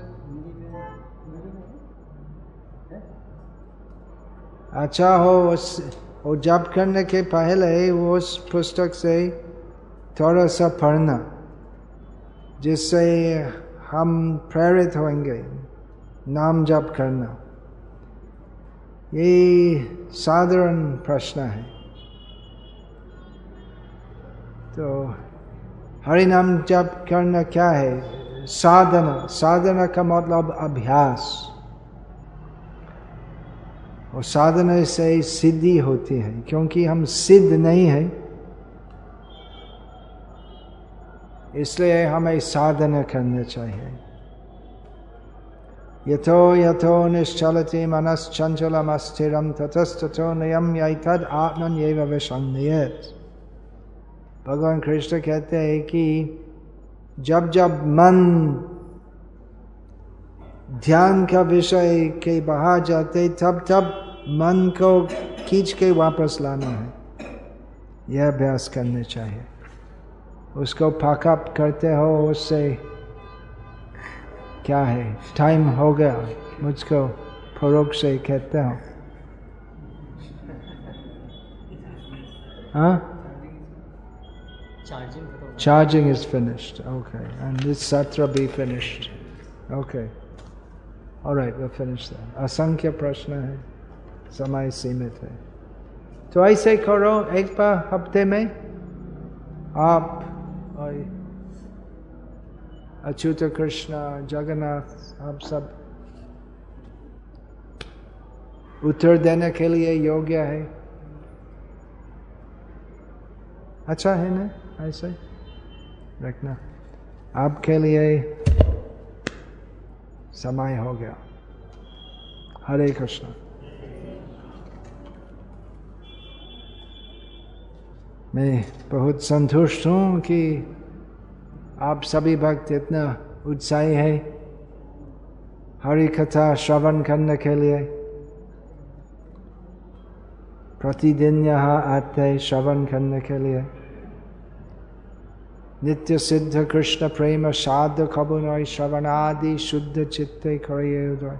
अच्छा हो उस वो जप करने के पहले वो उस पुस्तक से थोड़ा सा पढ़ना, जिससे हम प्रेरित होंगे नाम जप करना। ये साधारण प्रश्न है, तो हरि नाम जप करना क्या है? साधना। साधना का मतलब अभ्यास, और साधना से सिद्धि होती है। क्योंकि हम सिद्ध नहीं है, इसलिए हमें साधना करना चाहिए। यतो यतो निश्चलति मनश्चंचलम् अस्थिरं ततस्ततो नियम्य एतद् आत्मन्येव विसंयेत्। भगवान कृष्ण कहते हैं कि जब जब मन ध्यान का विषय के बाहर जाते, तब तब मन को खींच के वापस लाना है। यह अभ्यास करने चाहिए। उसको पैकअप करते हो, उससे क्या है, टाइम हो गया, मुझको फरोख से कहते हो। हाँ, charging is finished. Okay, and this satra be finished. Okay, all right, we'll finish that. असंख्य प्रश्न है, समय सीमित है, तो ऐसे करो। एक बार हफ्ते में आप और अच्युत कृष्ण जगन्नाथ आप सब उत्तर देने के लिए योग्य है। अच्छा है ना? ऐसे रखना। आपके लिए समय हो गया। हरे कृष्ण। मैं बहुत संतुष्ट हूँ कि आप सभी भक्त इतना उत्साही है हरि कथा श्रवण करने के लिए। प्रतिदिन यहाँ आते श्रवण करने के लिए। नित्य सिद्ध कृष्ण प्रेम साध खबुनय श्रवण आदि शुद्ध चित्ते करिए उदय।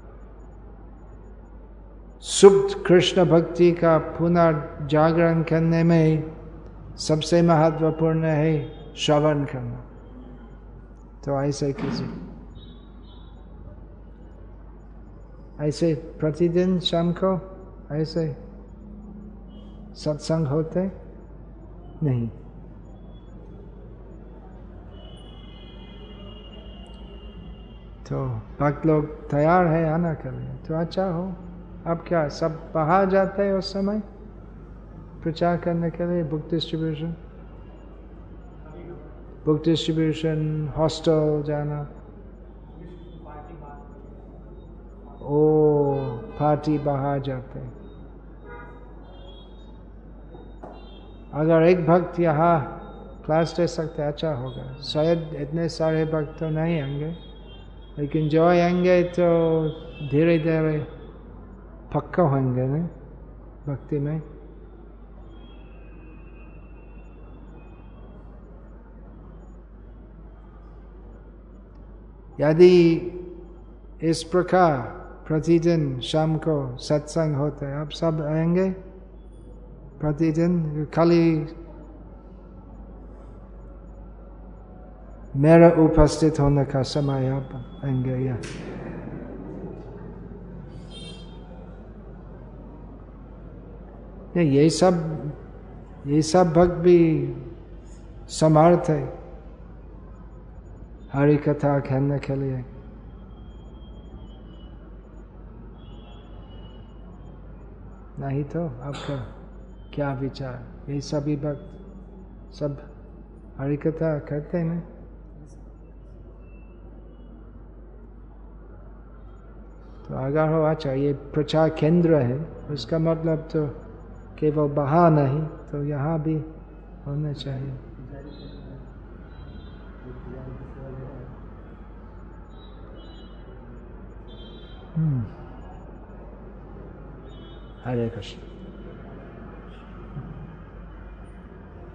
सुप्त कृष्ण भक्ति का पुनर्जागरण करने में सबसे महत्वपूर्ण है श्रवण करना। तो ऐसे कीजिए। ऐसे प्रतिदिन शाम को ऐसे सत्संग होते नहीं। तो भक्त लोग तैयार है आना के लिए, तो अच्छा हो। अब क्या सब बाहर जाते हैं उस समय प्रचार करने के लिए? Book distribution, book distribution, hostel जाना। ओ पार्टी बाहर जाते। अगर एक भक्त यहाँ क्लास ले सकते अच्छा होगा। शायद इतने सारे भक्त तो नहीं आएंगे, लेकिन जो आएंगे तो धीरे धीरे पक्का होंगे ना भक्ति में। यदि इस प्रकार प्रतिदिन शाम को सत्संग होते हैं, आप सब आएंगे प्रतिदिन? खाली मेरा उपस्थित होने का समय आप आएंगे या? नहीं, ये सब ये सब भक्त भी समर्थ है हरि कथा कहने के लिए। नहीं तो आपका क्या विचार? ये सभी भक्त सब हरि कथा करते हैं ना? तो अगर हो अच्छा, ये प्रचार केंद्र है, उसका मतलब तो केवल बाहर नहीं, तो यहाँ भी होना चाहिए। हम्म। हरे कृष्ण।